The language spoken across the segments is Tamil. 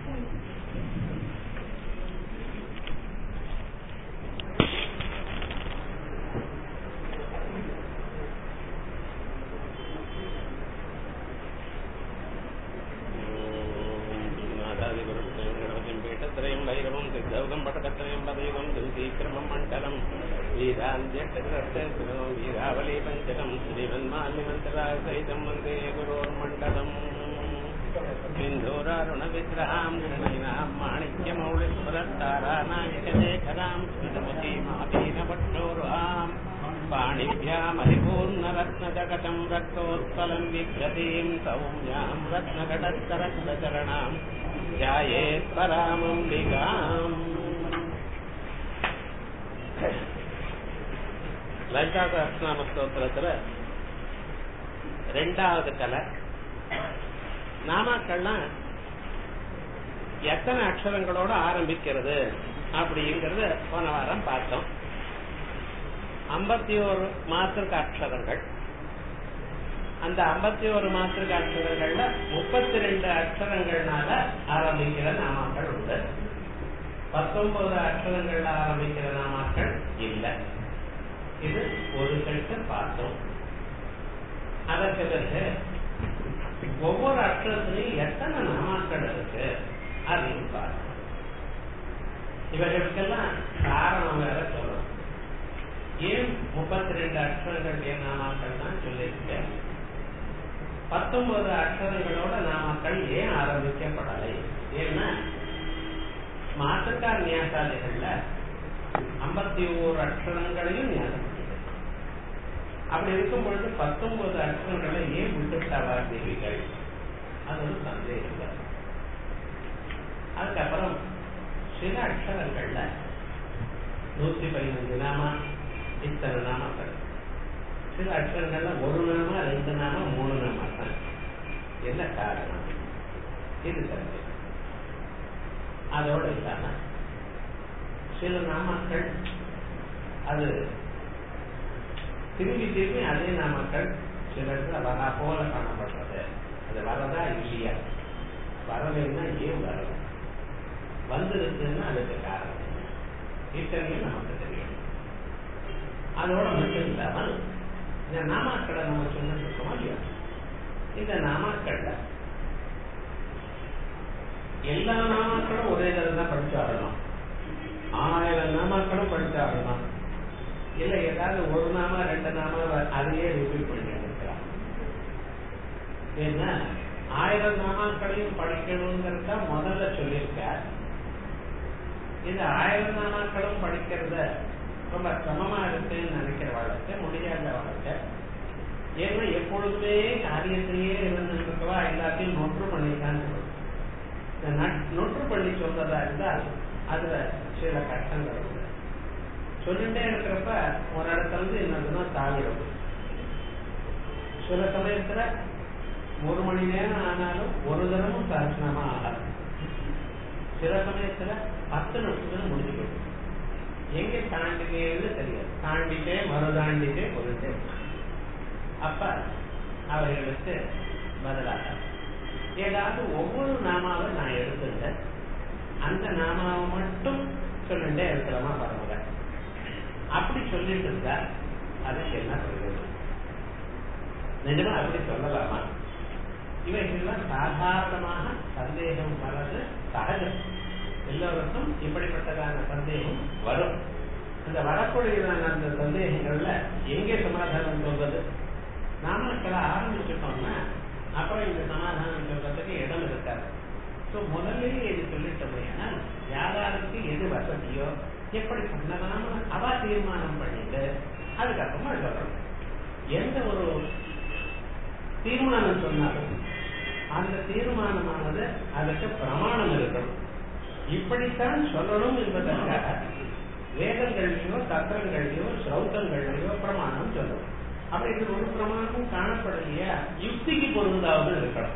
वीरावली पंचकम श्रीमन्मालिमंत्रितं वंदे गुरोर्मंडलम् सिंधूरारुण विग्रहां गणनां माणिक्यमौलिस्फुरत्तारानायकशेखरां स्मितमुखीमापीनपट्टोरुहां पाणिभ्यामहिपूर्णरत्नजगतं रक्तोत्पलं विभ्रतीं सौम्यां रत्नघटस्तरक्तचरणां ध्यायेत् परामम्बिकाम्. லலிதா சஹஸ்ரநாம ஸ்தோத்திரத்துல ரெண்டாவது கலை நாமாக்கள்லாம் எத்தனை அக்ஷரங்களோட ஆரம்பிக்கிறது அப்படிங்கறத போன வாரம் பார்த்தோம். 51 மாத்திருக்க அக்ஷரங்கள். அந்த 51 மாத்திருக்க அக்ஷரங்கள்ல 32 அக்ஷரங்கள்னால ஆரம்பிக்கிற நாமாக்கள் உண்டு. 19 அக்ஷரங்கள்ல ஆரம்பிக்கிற நாமாக்கள் இல்லை. இது ஒரு கருத்தை பார்த்தோம். அதற்கு பிறகு ஒவ்வொரு அக்ஷரத்திலையும் எத்தனை நாமாக்கள் இருக்கு அப்படின்னு பார்த்தோம். இவர்களுக்கெல்லாம் காரணம் வேற சொல்லணும். ஏன் 32 அக்ஷரங்களுடைய நாமாக்கள் தான் சொல்லியிருக்கேன். 19 அக்ஷரங்களோட நாமாக்கள் ஏன் ஆரம்பிக்கப்படலை? ஏன்னா மாத்திருக்கா நியாசாதிகள்ல 51 அக்ஷரங்களையும் ஞானம். அப்படி இருக்கும் பொழுது 19 அக்ஷரங்களை ஏன் விட்டுட்டாவா தேவிகள்? அது ஒரு சந்தேகம். அதுக்கப்புறம் சில அக்ஷரங்கள்ல 115 நாமா, இத்தனை நாமாக்கள். சில அக்ஷரங்கள்ல 1 நாமா, 2 நாமா, 3 நாமா தான். என்ன காரணம்? இது சந்தேகம். அதோட இல்லாம சில நாமாக்கள் அது திரும்பி திரும்பி அதே நாமாக்கள் சில இடத்துல வரா போல காணப்படுறது. அது வரதா இல்லையா? வரலைன்னா ஏன் வரல? வந்துருக்குன்னா அதுக்கு காரணம் இத்தனையும் நமக்கு தெரியும். அதோட மட்டும் இல்லாமல் இந்த நாமாக்களை நம்ம சொன்னோம் இல்லையா? இந்த நாமாக்கள்ல எல்லா நாமாக்களும் ஒரே தடவை தான் படிச்சாகணும். 1000 நாமாக்களும் படிச்சாகணும். இல்ல ஏதாவது 1 நாமா 2 நாமா அதையே ரிப்பீட் பண்ணி இருக்கிறான். ஏன்னா 1000 நாமாக்களையும் படிக்கணுங்கிறத முதல்ல சொல்லியிருக்க. இந்த 1000 நாமாக்களும் படிக்கிறத ரொம்ப சிரமமா இருக்குன்னு நினைக்கிற வாழ்க்கை, முடியாத வாழ்க்கை. ஏன்னா எப்பொழுதுமே காரியத்திலேயே இருந்துருக்கவா எல்லாத்தையும் நொற்று பண்ணிதான் சொல்லுவோம். நொற்று பண்ணி சொல்றதா இருந்தால் அதுல சில கஷ்டங்கள் உண்டு. சொல்லிட்டே இருக்கிறப்ப ஒரு இடத்துல இருந்து என்னதுன்னா தாவிடும். சில சமயத்துல 1 மணி நேரம் ஆனாலும் ஒரு தினமும் சாசனமா ஆகாது. சில சமயத்துல 10 நிமிஷத்துல முடிஞ்சு போயிடும். எங்க தாண்டினேன்னு தெரியாது. தாண்டிட்டே மறுதாண்டிட்டே போயிட்டே. அப்ப அவைகளுக்கு பதிலாக ஏதாவது ஒவ்வொரு நாமாவை நான் எடுத்துட்டேன். அந்த நாமாவை மட்டும் சொல்லிட்டே இருக்கிறமா பரவாயில்ல. அப்படி சொல்லிட்டு இருந்தா அதுக்கு என்ன சொல்றது? நிஜமா அப்படி சொல்லலாமா? இவைகள்லாம் சாதாரணமாக சந்தேகம் வர்றது சகஜம். எல்லோருக்கும் இப்படிப்பட்டதான சந்தேகம் வரும். அந்த வரக்கூடியதான அந்த சந்தேகங்கள்ல எங்கே சமாதானம் சொல்றது? நாமக்களை ஆரம்பிச்சுட்டோம்னா அப்புறம் இந்த சமாதானம் சொல்றதுக்கு இடம் இருக்காது. முதல்ல இது சொல்லிட்டோம்னா யாராருக்கு எது வசதியோ எப்படி பண்ணலாம்னு அவ தீர்மானம் பண்ணிட்டு அதுக்கப்புறமா சொல்லணும். எந்த ஒரு தீர்மானம் சொன்னாலும் அந்த தீர்மானமானது அதுக்கு பிரமாணம் இருக்கணும். இப்படித்தான் சொல்லணும் என்பதற்காக வேதங்கள்லயோ தத்திரங்கள்லயோ ஸ்ரௌத்தங்கள்லயோ பிரமாணம் சொல்லணும். அப்படி இது ஒரு பிரமாணமும் காணப்படலையா? யுக்திக்கு பொருந்தாவது இருக்கணும்.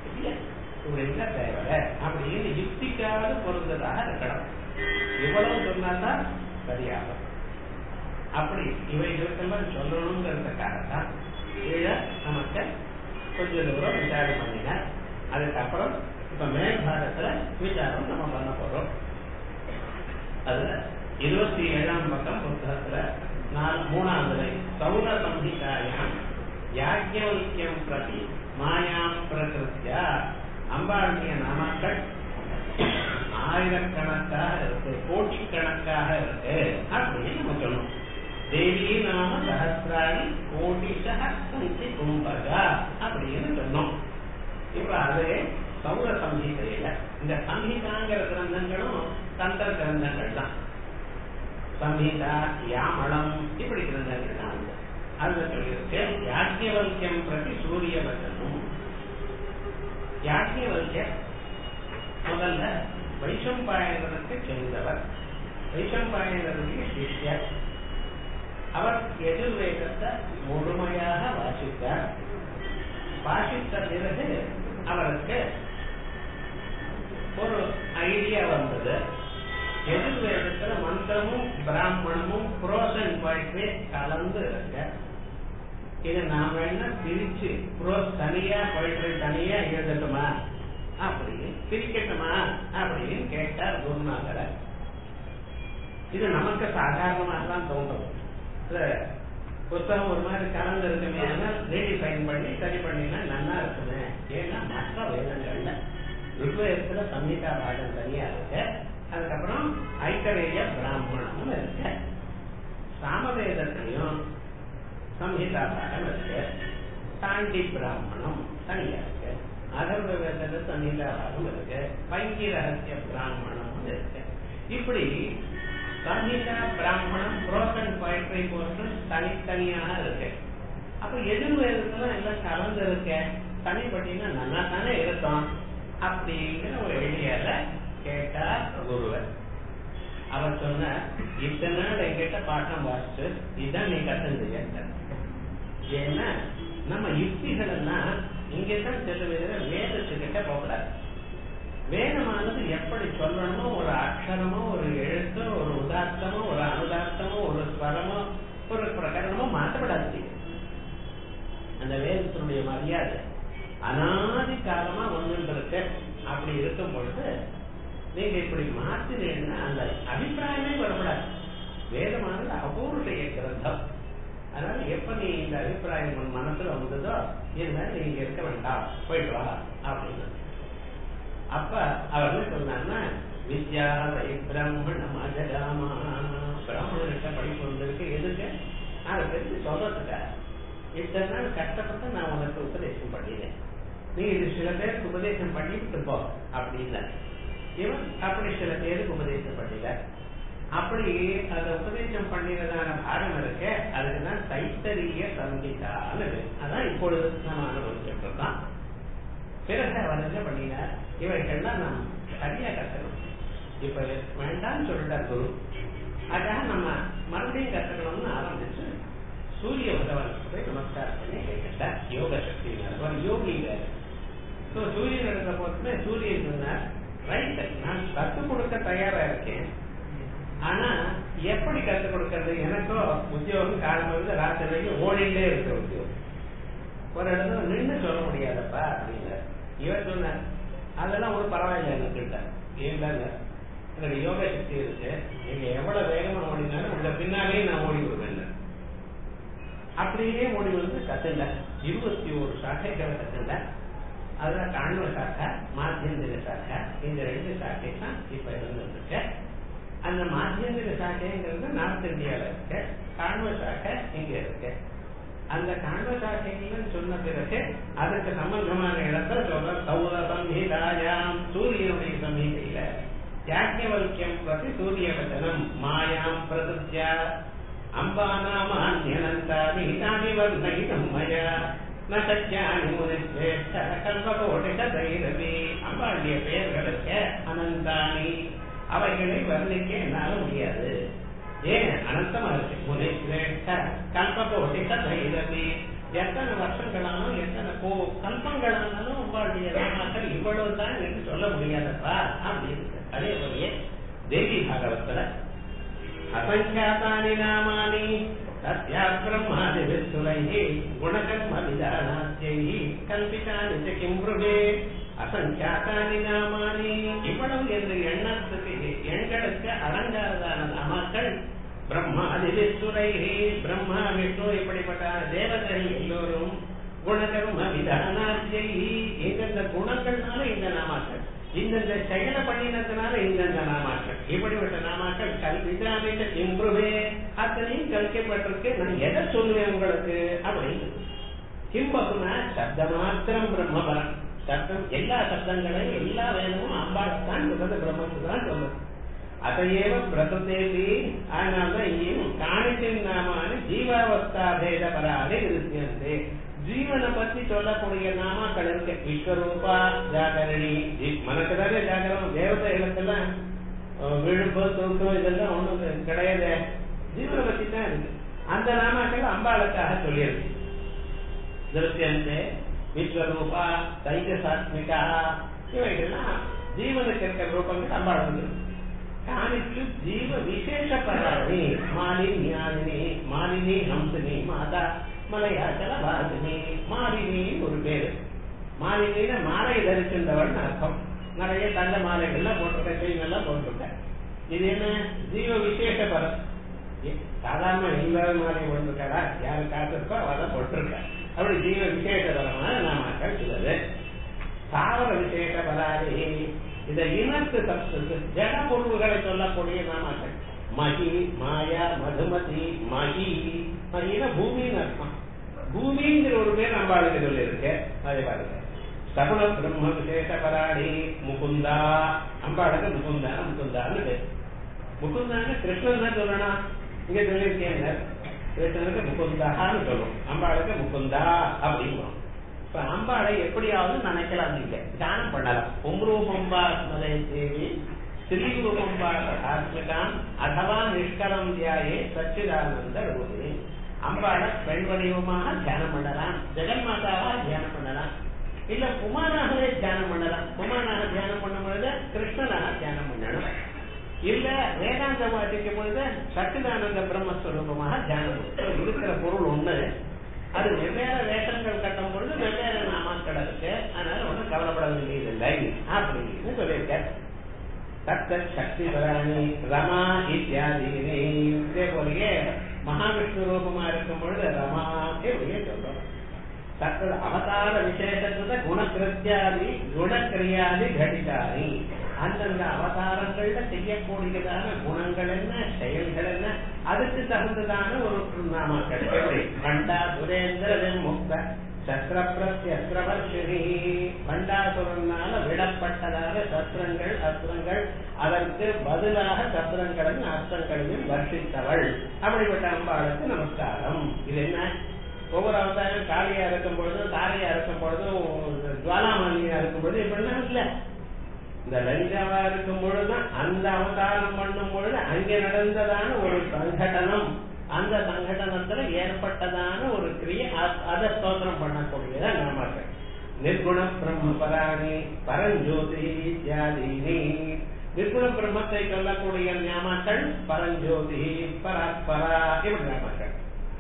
இல்ல தேவை அப்படின்னு யுக்திக்காவது பொருந்ததாக இருக்கணும். இவ்வளவு சொன்னால்தான் சரியாகும். அப்படி இவைகளுக்கெல்லாம் சொல்லணுங்கிறதுக்காகத்தான் கீழே நமக்கு கொஞ்ச தூரம் விசாரம் பண்ணின. அதுக்கப்புறம் இப்ப மேல்பாகத்துல விசாரம் நம்ம பண்ண போறோம். அதுல 27ஆம் பக்கம் புத்தகத்துல 3வது சௌர சம்ஹிதாயாம் யாஜ்ஞவல்க்யம் பிரதி மாயாம் பிரகிருத்யா அம்பாளுடைய நாமக்கள் ஆயிரக்கணக்காக இருக்கு, கோடிக்கணக்காக இருக்கு அப்படின்னு நம்ம சொல்லணும். தேவி நாம சஹஸ்ராணி கோடிஷः சந்தி கும்பகா அப்படின்னு சொன்னோம். இப்ப அதே சௌர சம்ஹிதையில இந்த சம்ஹிதாங்கிற கிரந்தங்களும் தந்திர கிரந்தங்கள் தான். சம்ஹிதா, யாமளம் இப்படி கிரந்தங்கள் தான். அதுல சொல்லியிருக்கு யாஜ்ஞவல்க்யம் பிரதி சூரிய வசனம். யாஜ்ஞவல்க்யர் முதல்ல வைஷம்பாயனருக்கு சேர்ந்தவர். வைஷம்பாயனருடைய சிஷ்யர். அவர் எதிர்வேதத்தை முழுமையாக வாசித்தார். வாசித்த பிறகு அவருக்கு ஒரு ஐடியா வந்தது. எதிர்வேதத்துல மந்திரமும் பிராமணமும் ப்ரோஸ் அண்ட் போய்ட்ரி கலந்து இருக்க. இதை நாம என்ன பிரிச்சு ப்ரோஸ் தனியா போய்ட்ரி தனியா எழுதட்டுமா, அப்படி பிரிக்கட்டுமா அப்படின்னு கேட்டார் குருநாதர். இது நமக்கு சாதாரணமாக தான் தோன்றும். புத்தகம் ஒரு மாதிரி கலந்து இருக்குமே, ரீடிஃபைன் பண்ணி சரி பண்ணினா நல்லா இருக்குமே. ஏன்னா மற்ற வேதங்கள்ல ருக்வேதத்துல சம்ஹிதா பாகம் தனியா இருக்கு, அதுக்கப்புறம் ஐத்தரேய பிராமணமும் இருக்கு. சாமவேதத்திலையும் சம்ஹிதா பாகம் இருக்கு, தாண்டி பிராமணம் தனியா இருக்கு. அதர்வ வேதத்துல சம்ஹிதா பாகம் இருக்கு, பங்கி ரகசிய பிராமணமும் இருக்கு. இப்படி சம்ஹிதா, பிராமணம், ப்ரோஸ் அண்ட் போய்ட்ரி போர்ஷன் தனித்தனியாக இருக்கு. அப்ப எதிர்வேதத்துல எல்லாம் கலந்து இருக்க, தனிப்பட்டினா நல்லா தானே இருக்கும் அப்படிங்கிற ஒரு ஐடியால கேட்டார் குருவர். அவர் சொன்ன இத்தனை நாள் என்கிட்ட பாட்டம் வாசிச்சு இதான் நீ கத்துங்க. ஏன்னா நம்ம யுக்திகள் எல்லாம் இங்கதான் செல்லுவதில் வேதத்துக்கிட்ட போகக்கூடாது. வேதமானது எப்படி சொல்லணுமோ, ஒரு அக்ஷரமோ, ஒரு எழுத்தோ, ஒரு உதார்த்தமோ, ஒரு அனுதார்த்தமோ, ஒரு ஸ்வரமோ, ஒரு பிரகரணமோ மாற்றப்படாது. அந்த வேதத்தினுடைய மரியாதை அனாதி காலமா ஒன்று இருக்கு. அப்படி இருக்கும் பொழுது நீங்க இப்படி மாத்தினீங்கன்னா அந்த அபிப்பிராயமே வரப்படாது. வேதமானது அபூர்வடைய கிரந்தம். அதனால எப்ப நீ இந்த அபிப்பிராயம் உன் மனசுல வந்ததோ இருந்தாலும் நீங்க இருக்க வேண்டாம், போயிட்டு வா அப்படின்னு. அப்ப அவர் சொன்னார்னா வித்யா பிராமணம் அஜராமா, பிராமணர்கிட்ட படிப்பு வந்திருக்கு. எதுக்கு? அதை பற்றி சொல்றதுக்காக. இத்தனை நாள் கஷ்டப்பட்டு நான் உனக்கு உபதேசம் பண்ணினேன், நீ இது சில பேருக்கு உபதேசம் பண்ணிட்டு போ அப்படின்னு. இவன் அப்படி சில பேருக்கு உபதேசம் பண்ணல. அப்படி அதை உபதேசம் பண்ணினதான பாடம் இருக்க, அதுக்குதான் தைத்தரிய சம்ஹிதான்னு. அதான் இப்பொழுது நம்ம அனுபவிச்சுட்டு இருக்கோம். பிறகு அவர் என்ன பண்ணினார், இவைகள்லாம் நாம் சரியா கற்றுக்கணும். இப்ப வேண்டாம்னு சொல்லிட்டார் குரு. அதுக்காக நம்ம மறுபடியும் கற்றுக்கணும்னு ஆரம்பிச்சு சூரிய பகவானுக்கு போய் நமஸ்காரம் பண்ணி கேட்டார். யோக சக்தி யோகி வேறு. சூரியன் எடுத்த போதுமே சூரியன் சொன்னார், ரைட், நான் கற்றுக் கொடுக்க தயாரா இருக்கேன். ஆனா எப்படி கற்றுக் கொடுக்கறது? எனக்கோ உத்தியோகம் காலம் வந்து ராத்திரி வரைக்கும் ஓடிண்டே இருக்க உத்தியோகம். ஒரு இடத்துல நின்று சொல்ல முடியாதப்பா அப்படின்னு இவர் சொன்னார். அதெல்லாம் ஒரு பரவாயில்ல எனக்கிட்ட. ஏன்டாங்க எனக்கு யோக சக்தி இருக்கு, நீங்க எவ்வளவு வேகமா ஓடினாலும் உங்க பின்னாலே நான் ஓடி விடுவேன். அப்படியே ஓடி வந்து கத்துங்க. 21 சாக்கைகளை கத்துங்க. அதுல காண்வ சாக்கை, மாத்தியந்திர சாக்கை, இந்த 2 சாக்கை தான் இப்ப இருந்துருக்கு. அந்த மாத்தியந்திர சாக்கைங்கிறது நார்த் இந்தியாவில இருக்கு, காண்வ சாக்கை இங்க இருக்கு. அந்த காண்வ சாக்கைன்னு சொன்ன பிறகு அதுக்கு சம்பந்தமான இடத்துல சொல்ற சௌர சம்ஹிதாயாம், சூரியனுடைய சம்ஹிதையில யாஜ்ஞவல்க்யம் பிரதி சூரிய வசனம் மாயாம் பிரகிருத்யா அம்பானாமான்யனந்தானி தானி வர்ணயிதம் மயா ந சத்யானி முனிஸ்ரேஷ்ட கல்பகோடிஷதைரவி. அம்பாளுடைய பெயர்களுக்கு அனந்தானி, அவைகளை வர்ணிக்க என்னால முடியாது. ஏன் அனந்தமா இருக்கு. முனிஸ்ரேஷ்ட கல்பகோடிஷதைரவி, எத்தனை வருஷங்களாலும் எத்தனை கல்பங்களானாலும் அம்பாளுடைய நாமாக்கள் இவ்வளவுதான் என்று சொல்ல முடியாதப்பா அப்படின்னு. அதே போலயே தேவி பாகவத்துல அசங்காதானி நாமானி தஸ்யாத் பிரம்மாதி விஸ்துரைஹி குணகர்ம விதானாத்யைஹி கல்பிதானி ச கிம் ப்ருவே. அசங்காதானி நாமானி, இவ்வளவு பிரம்மாதி விஷ்ணுரைஹி பிரம்மா விஷ்ணு இப்படிப்பட்ட தேவதைகள் எல்லோரும் குணகர்ம விதானார்த்தி எந்தெந்த குணங்கள்னால இந்த நாமாக்கள், இந்தந்த செயலை பண்ணினதுனால இந்தந்த நாமாக்கள், இப்படிப்பட்ட நாமாக்கள் கல்விதானில இம்ப்ரூவே அத்தனையும் கல்விக்கப்பட்டிருக்கு. நான் எதை சொல்லுவேன் உங்களுக்கு அப்படின்னு கிம்பகுனா சப்த மாத்திரம் பிரம்மபரம். சப்தம் எல்லா சப்தங்களையும் எல்லா வேதமும் அம்பாள்தான் சொல்றது, பிரம்மத்துக்கு தான் சொல்றது. அதையேவ பிரதேவி. அதனால்தான் இங்கேயும் காணித்தின் நாமானு ஜீவாவஸ்தா பேத பராக இருக்கின்றது. ஜீவனை பத்தி சொல்லக்கூடிய நாமாக்கள் இருக்கு. விஸ்வரூபா ஜாகரணி, மனக்குதானே ஜாகரம். தேவதைகளுக்கெல்லாம் விழுப்பு தூக்கம் இதெல்லாம் ஒண்ணும் கிடையாது, ஜீவனை பத்தி தான் இருக்கு. அந்த நாமாக்கள் அம்பாளுக்காக சொல்லியிருக்கு. திருஷ்யந்தே விஸ்வரூபா தைஜசாத்மிகா இவைகள்லாம் ஜீவனுக்கு இருக்கிற ரூபங்கள் அம்பாளுக்கு. காணிக்கு ஜீவ விசேஷ பராணி மாலின்யாலினி மாலினி ஹம்சினி மாதா மலையாச்சல வாசினி. மாலினி ஒரு பேரு. மாலினியில மாலை தரிக்கின்றவள் அர்த்தம். நிறைய தங்க மாலைகள்லாம் போட்டிருக்க, செயினெல்லாம் போட்டிருக்க. இது என்ன ஜீவ விசேஷ பரம். சாதாரண எல்லா மாலை போட்டிருக்காரா, யாரு காத்திருக்கோ அவதான் போட்டிருக்க. அப்படி ஜீவ விசேஷபரமான நாமாக்கள் சிலது. தாவர விசேஷ பராதி இந்த இனத்து சப்தத்து ஜட பொருள்களை சொல்லக்கூடிய நாமாக்கள். மகி மாயா மதுமதி மகி. மகினா பூமின்னு அர்த்தம். பூமிங்கிற ஒரு பேர் அம்பாளுக்கு சொல்லி இருக்கு. அதே பாருங்க சகுல பிரம்ம விசேஷ பராடி முகுந்தா. அம்பாளுக்கு முகுந்தா முகுந்தான்னு பேர். முகுந்தான்னு கிருஷ்ணன் தான் சொல்லணும். இங்க சொல்லியிருக்கேங்க கிருஷ்ணனுக்கு முகுந்தான்னு சொல்லும், அம்பாளுக்கு முகுந்தா அப்படிங்கிறோம். இப்ப அம்பாளை எப்படியாவது நினைக்கலாம், நீங்க தியானம் பண்ணலாம். உம்ரூபம்பா ஸ்மலை தேவி ஸ்ரீரூபம்பா ஆத்மிகாம் அதவா நிஷ்கலம் தியாயே சச்சிதானந்த ரூபி. அம்பாளை பெண் வடிவமாக தியானம் பண்ணலாம், ஜெகன்மாதாவா தியானம் பண்ணலாம், இல்ல குமாராகவே தியானம் பண்ணலாம். குமாராக தியானம் பண்ணும் பொழுது கிருஷ்ணனாக தியானம் பண்ணணும், இல்ல வேதாந்த வாசிக்கும் பொழுது சச்சிதானந்த பிரம்மஸ்வரூபமாக தியானம். இருக்கிற பொருள் ஒண்ணு, அது வெவ்வேறு வேஷங்கள் கட்டும் பொழுது வெவ்வேறு நாமாக்கள் இருக்கு. அதனால ஒன்றும் கவலைப்பட வேண்டியதில்லை அப்படின்னு சொல்லியிருக்க. தத்த சக்தி பராணி ரமா இத்தியாதினி. இதே போலயே மகாவிஷ்ணு ரூபமா இருக்கும் பொழுது ரமா எப்படியே சொல்றோம். தத்தது அவதார விசேஷத்துல குணகிருத்தியாதி குணக்கிரியாதி கடிதாரி. அந்தந்த அவதாரங்கள்ல செய்யக்கூடியதான குணங்கள் என்ன, செயல்கள் என்ன, அதுக்கு தகுந்ததான ஒரு நாமக்கள். எப்படி பண்டா சுரேந்திர முக்த சஸ்திரபிரத்யஸ்திரவர்ஷினி. பண்டாசுரனால விடப்பட்டதான சஸ்திரங்கள் அஸ்திரங்கள், அதற்கு பதிலாக சஸ்திரங்களையும் அஸ்திரங்களையும் வர்ஷித்தவள். அப்படிப்பட்ட அம்பாளுக்கு நமஸ்காரம். இது என்ன, ஒவ்வொரு அவதாரம் காளியா இருக்கும் பொழுதும் தாரையா இருக்கும் பொழுதும் ஜுவாலாமாலியா இருக்கும் பொழுது இப்படிலாம் இல்ல. இந்த லலிதாவா இருக்கும் பொழுதுதான் அந்த அவதாரம் பண்ணும் பொழுது அங்கே நடந்ததான ஒரு சங்கடனம், அந்த சங்கடனத்துல ஏற்பட்டதான ஒரு கிரியை, அதை ஸ்தோத்திரம் பண்ணக்கூடியதான் நாமாக்கள். நிர்குண பிரம்ம பராணி பரஞ்சோதி இத்தியாதினி. நிர்குண பிரம்மத்தை சொல்லக்கூடிய நாமாக்கள் பரஞ்சோதி பராத்பரா இப்படி நாமாக்கள்.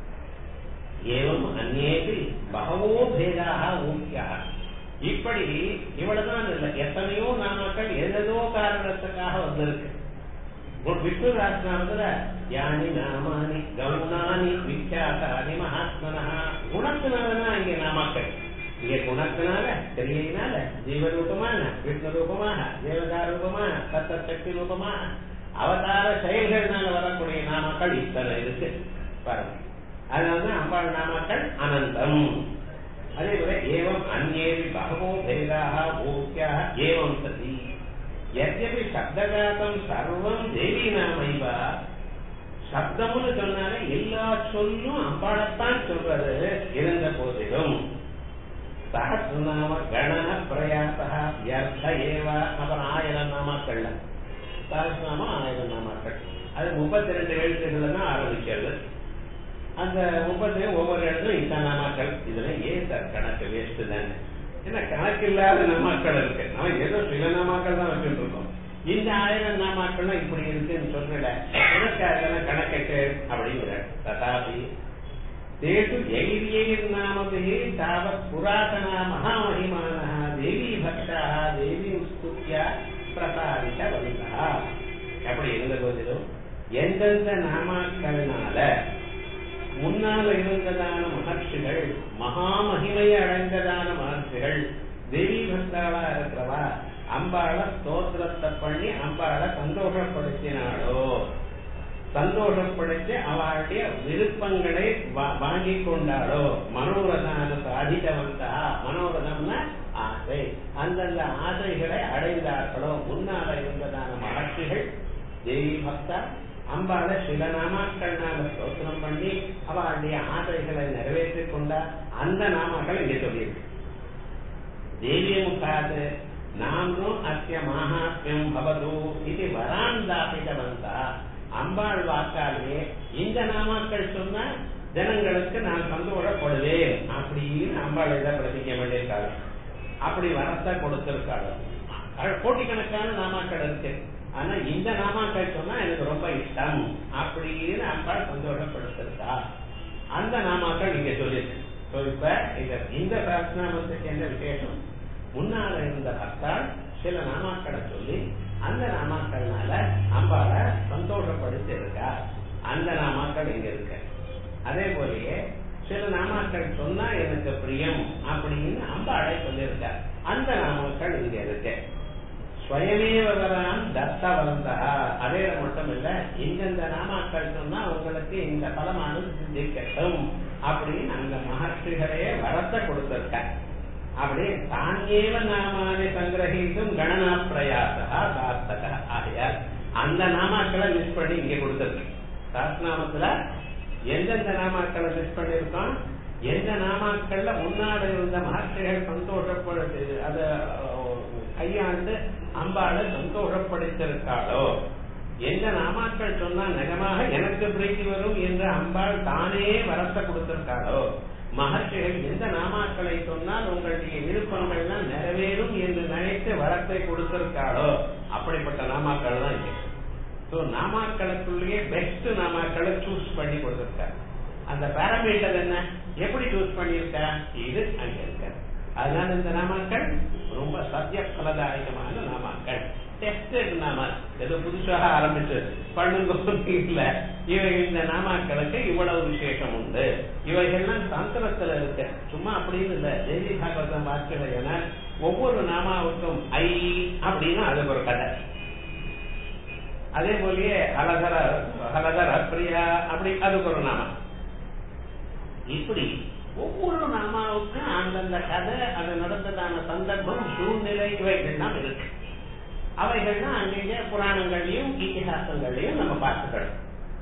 ஏவம் அந்நேபி பகவோ பேதாக ஊக்கியாக. இப்படி இவ்வளவுதான் இல்லை, எத்தனையோ நாமக்கள் ஏதோ காரணத்துக்காக வந்திருக்கு. விஷ்ணு ராஜ்நாமத்துல யானி நாமானி கவுனானி விக்யாதானி மகாத்மனா. குணத்தினாலதான் இங்க நாமாக்கள். இங்க குணத்தினால கிரியையினால ஜீவரூபமான விஷ்ணு ரூபமாக தேவதா ரூபமான சத்த சக்தி ரூபமாக அவதார செயல்கள்னால வரக்கூடிய நாமக்கள் இத்தனை இருக்கு பாருங்க. அதனாலதான் அம்பாள் நாமக்கள் அனந்தம். அதே போல ஏவம் அந்நேபி பகவோ பேதாக ஓக்கியா ஏவம் சதி. எத்யபி சப்தகாதம் சர்வம் தேவி நாமைவா. சப்தம்னு சொன்னாலே எல்லா சொல்லும் அம்பாளைத்தான் சொல்றது. இருந்த போதிலும் சஹஸ்ரநாம கண பிரயாசா வியர்த்த ஏவ. அப்புறம் 1000 நாமாக்கள். சஹஸ்ரநாமம் 1000 நாமாக்கள். அது 32 எழுத்துக்கள் தான் ஆரம்பிக்கிறது. அந்த 30 ஒவ்வொரு இடத்துல இந்த நாமாக்கள். இதுல ஏன் சார் கணக்கு வேஸ்ட் தானே? ஏன்னா கணக்கு இல்லாத நாமாக்கள் இருக்கு. நம்ம ஏதோ சில நாமாக்கள் தான் வச்சுட்டு இருக்கோம். இந்த 1000 நாமாக்கள் இப்படி இருக்குன்னு சொல்லல, எனக்கு அதெல்லாம் கணக்கு அப்படிங்கிற. ததாபி தேசு தைரியர் நாமதே தாவத் புராதனா மகாமகிமான தேவி பக்தா தேவி ஸ்துத்யா பிரசாதித்த வந்தா. அப்படி இருந்த போதிலும் எந்தெந்த நாமாக்கள்னால முன்னால் இருந்ததான மகர்ஷிகள், மகாமகிமையை அடைந்ததான மகர்ஷிகள், தேவி பக்தாளா இருக்கிறவா அம்பாள ஸ்தோத்திரத்தை பண்ணி அம்பாளை சந்தோஷப்படுத்தினாளோ, சந்தோஷப்படுத்தி அவளுடைய விருப்பங்களை வாங்கி கொண்டாளோ, மனோரதான சாதித்தவந்தா, மனோரதம்னா ஆசை, அந்தந்த ஆசைகளை அடைந்தார்களோ, முன்னால இருந்ததான மகர்ஷிகள் தேவி பக்தா அம்பாளை சில நாமாக்கள்னால ஸ்தோத்திரம் பண்ணி அவளுடைய ஆசைகளை நிறைவேற்றிக் கொண்டா, அந்த நாமாக்கள் இங்கே சொல்லியிருக்கு. தேவிய முகாது நாம்னோ அத்திய மகாத்மியம் பவது இது வராந்தாபிதவந்தா, அம்பாள் வாக்காலே இந்த நாமாக்கள் சொன்னா ஜனங்களுக்கு நான் சந்தோஷப்படுவேன் அப்படின்னு அம்பாள் இதை பிரதிக்க வேண்டியிருக்காங்க. அப்படி வரத்தை கொடுத்திருக்காங்க. கோட்டிக்கணக்கான நாமாக்கள் இருக்கு. ஆனா இந்த நாமாக்கள் சொன்னா எனக்கு ரொம்ப இஷ்டம் அப்படின்னு அம்பாள் சந்தோஷப்படுத்திருக்கா. அந்த நாமாக்கள் இங்க சொல்லிருக்கு. இப்ப இந்த சஹஸ்ரநாமத்துக்கு என்ன விசேஷம்? முன்னால இருந்த பக்தாள் சில நாமாக்களை சொல்லி அந்த நாமாக்கள்னால அம்பாளை சந்தோஷப்படுத்தி இருக்கா. அந்த நாமாக்கள் இங்க இருக்கு. அதே போலயே சில நாமாக்கள் சொன்னா எனக்கு பிரியம் அப்படின்னு அம்பாளை சொல்லியிருக்க. அந்த நாமாக்கள் இங்க இருக்கு. ஸ்வயமேவரான் தத்தவந்தா, அதே மட்டும் இல்ல, இந்தந்த நாமாக்கள் சொன்னா உங்களுக்கு இந்த பலமானது சிந்திக்கட்டும் அப்படின்னு அந்த மகர்ஷிகளையே வரத்தை கொடுத்திருக்க. அப்படி தானேவ நாமானை சங்கிரகிக்கும் கணனா பிரயாசா சார்த்தக. ஆகையால் அந்த நாமாக்களை மிஸ் பண்ணி இங்க கொடுத்திருக்கு. சஹஸ்ரநாமத்துல எந்தெந்த நாமாக்களை மிஸ் பண்ணிருக்கோம், எந்த நாமாக்கள்ல முன்னாடி இருந்த மகர்ஷிகள் சந்தோஷப்படுத்தி அத கையாண்டு அம்பாளை சந்தோஷப்படுத்திருக்காளோ, எந்த நாமாக்கள் சொன்னா நிஜமாக எனக்கு பிரீத்தி வரும் என்று அம்பாள் தானே வரத்தை கொடுத்திருக்காளோ, மகர்ஷிகள் எந்த நாமாக்களை சொன்னால் உங்களுடைய விருப்பங்கள் எல்லாம் நிறைவேறும் என்று நினைத்து வரத்தை கொடுத்திருக்காளோ, அப்படிப்பட்ட நாமாக்கள் தான் இருக்கு. நாமாக்களுக்குள்ளேயே பெஸ்ட் நாமாக்களை சூஸ் பண்ணி கொடுத்திருக்காரு. அந்த பாராமீட்டர் என்ன, எப்படி சூஸ் பண்ணிருக்கா, இது அங்க இருக்க. அதனால இந்த நாமாக்கள் ரொம்ப சத்திய பலதாயகமான நாமாக்கள். டெஸ்டட் நாமா, ஏதோ புதுசாக ஆரம்பிச்சு பண்ணுங்க இல்ல. இவைகள் இந்த நாமாக்களுக்கு இவ்வளவு விசேஷம் உண்டு. இவைகள்லாம் தந்திரத்துல இருக்கு, சும்மா அப்படின்னு இல்ல. தேவி பாகவதம் வாக்கியன ஒவ்வொரு நாமாவுக்கும் ஐ அப்படின்னா அதுக்கு ஒரு கதை. அதே போலயே ஹலதர பிரியா அப்படி அதுக்கு ஒரு நாமா. இப்படி ஒவ்வொரு நாமாவுக்கும் அந்தந்த கதை, அது நடந்ததான சந்தர்ப்பம், சூழ்நிலை இவைகள்லாம் இருக்கு. அவைகள்லாம் அங்கே புராணங்களையும் இதிகாசங்களையும் நம்ம பார்த்துக்கணும்.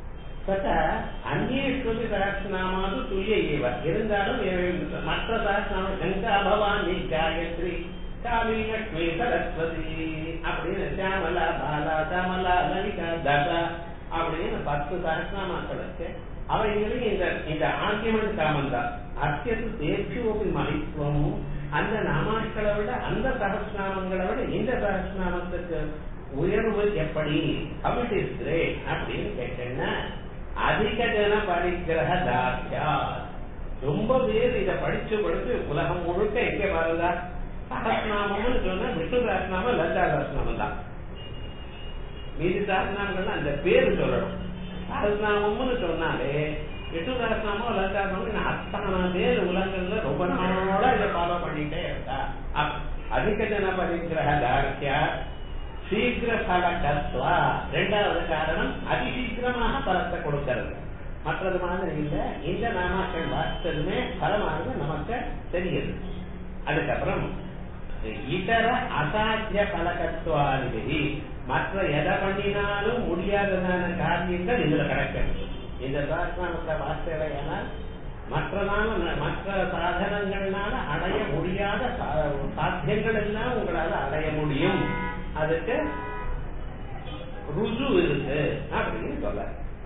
அந்நேஸ்வரி சஹஸ்ரநாமாவது துல்லிய ஏவ இருந்தாலும் மற்ற சஹஸ்ரநாமம் கங்கா பவானி காயத்ரி காளி லட்சுமி சரஸ்வதி அப்படின்னு சியாமலா பாலா சாமலா லலிகா தசா அப்படின்னு 10 சஹஸ்ரநாமாக்களுக்கு அவைகளையும் இந்த ஆர்கியமெண்ட் காமன் தான். அத்தியத்து தேர்ச்சியோபி மகித்துவமும் அந்த நாமாக்களை விட, அந்த சஹஸ்ரநாமங்களை விட இந்த சஹஸ்ரநாமத்துக்கு உயர்வு எப்படி அப்படின்னு கேட்டேன்னா, அதிக ஜன பரிகிரக தாத்தியா. ரொம்ப பேர் இதை படிச்சு உலகம் முழுக்க எங்க பாருங்க, சஹஸ்ரநாமம்னு சொன்னா விஷ்ணு சஹஸ்ரநாமம், லலிதா சஹஸ்ரநாமம் தான். மீதி சஹஸ்ரநாமங்கள்லாம் அந்த பேரு சொல்லணும். சஹஸ்ரநாமம்னு சொன்னாலே விஷ்ணு சஹஸ்ரநாமம், லலிதா சஹஸ்ரநாமம் அத்தனை பேர் உலகங்கள்ல ரொம்ப நாளா இதை ஃபாலோ பண்ணிட்டே இருக்கா. அதிக ஜன பரிகிரக தாத்தியா சீக்கிர பலகத்வா. இரண்டாவது காரணம், அதிசீக்கிரமாக பலத்தை கொடுக்கிறது. மற்றது மாதிரி இல்ல, இந்த நாமாக்கள் வாசித்ததுமே பலமானது நமக்கு தெரியுது. அதுக்கப்புறம் இதர அசாத்திய பலகத்வாதி, மற்ற எதை பண்ணினாலும் முடியாததான காரியங்கள் இதுல கிடைக்கிறது. இந்த சாஸ்திரத்தை வாசித்தவையானால் மற்ற சாதனங்கள்னால அடைய முடியாத சாத்தியங்கள் எல்லாம் உங்களால அடைய முடியும். அதுக்கு ருஜு இருக்கு அப்படின்னு சொல்ல.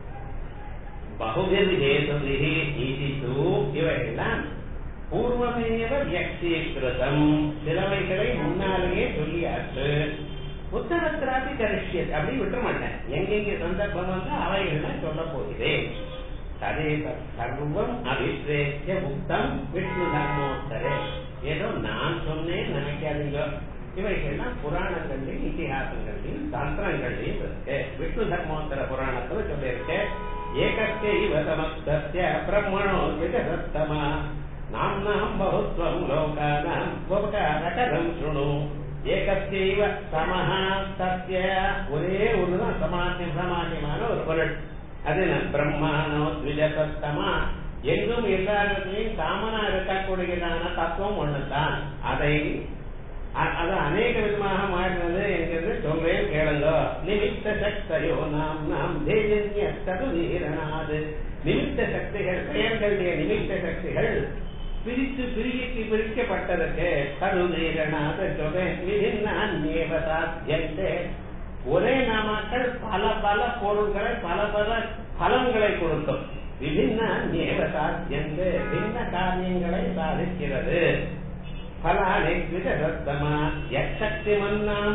பகுவிதேசுதிஹி நீதிது இவையெல்லாம் பூர்வமேவ வியக்தீகிருதம், சிலவைகளை முன்னாலேயே சொல்லியாச்சு. உத்தரத்திராபி கரிஷ்யத், அப்படி விட்டுற மாட்டேன். எங்கெங்க சந்தர்ப்பம் வந்து அவைகள்லாம் சொல்ல போகிறேன். ததே சர்வம் அபிப்ரேத்ய உக்தம் விஷ்ணு தர்மோத்தரே. ஏதோ நான் சொன்னேன் நினைக்காதீங்க. இவைகள்லாம் புராணங்கள்லையும் இத்திஹாசங்கள்லையும் தந்திரங்கள்லையும் இருக்கு. விஷ்ணு தர்மோத்தர புராணத்துல சொல்லியிருக்கு, ஏகஸ்யைவ சமஸ்தஸ்ய பிரம்மணோ விஜகத்தமா நாம்னாம் பகுத்வம் லோகானாம் உபகாரகரம் சுணு. ஏகஸ்யைவ சமஹா சத்ய, ஒரே ஒருதான் சமானியமான ஒரு பொருள். அது பிரம்மானோ த்விஜகத்தமா, எங்கும் எல்லாருக்கும் காமனா இருக்கக்கூடியதான தத்துவம் ஒண்ணுதான். அது அநேக விதமாக மாறினது என்கிறது சொல்றேன் கேளுங்க. நிமித்த சக்தியோ நாம் தேஜன்யது. நிமித்த சக்திகள், பெயர்களுடைய நிமித்த சக்திகள் பிரிக்கப்பட்டதற்கு கருதீரனாத சொல்றேன். ஒரே நாமாக்கள் பல பல பொருள்களை பல பல பலன்களை கொடுக்கும். விபின்ன பின்ன காரியங்களை சாதிக்கிறது. பலானி விதமா யக்ஷக்தி மன்னாம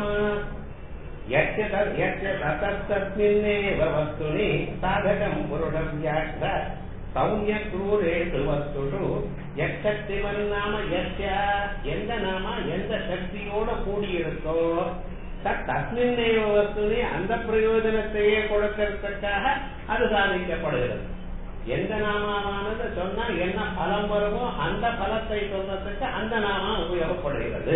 யக்ஷதஸ்மின்னேவ வஸ்துனி சாதகம் புருடம் வியாக்ஷ சௌமிய க்ரூரேஷு வஸ்துஷு யக்ஷக்தி மன்னாம யக்ஷ, எந்த நாம எந்த சக்தியோட கூடியிருக்கோ தஸ்மின்னேவ வஸ்துனி, அந்த பிரயோஜனத்தையே கொடுக்கிறதுக்காக அது சாதிக்கப்படுகிறது. எந்த நாமாவானது சொன்னா என்ன பலம் வருமோ அந்த பலத்தை சொல்றதுக்கு அந்த நாமா உபயோகப்படுகிறது.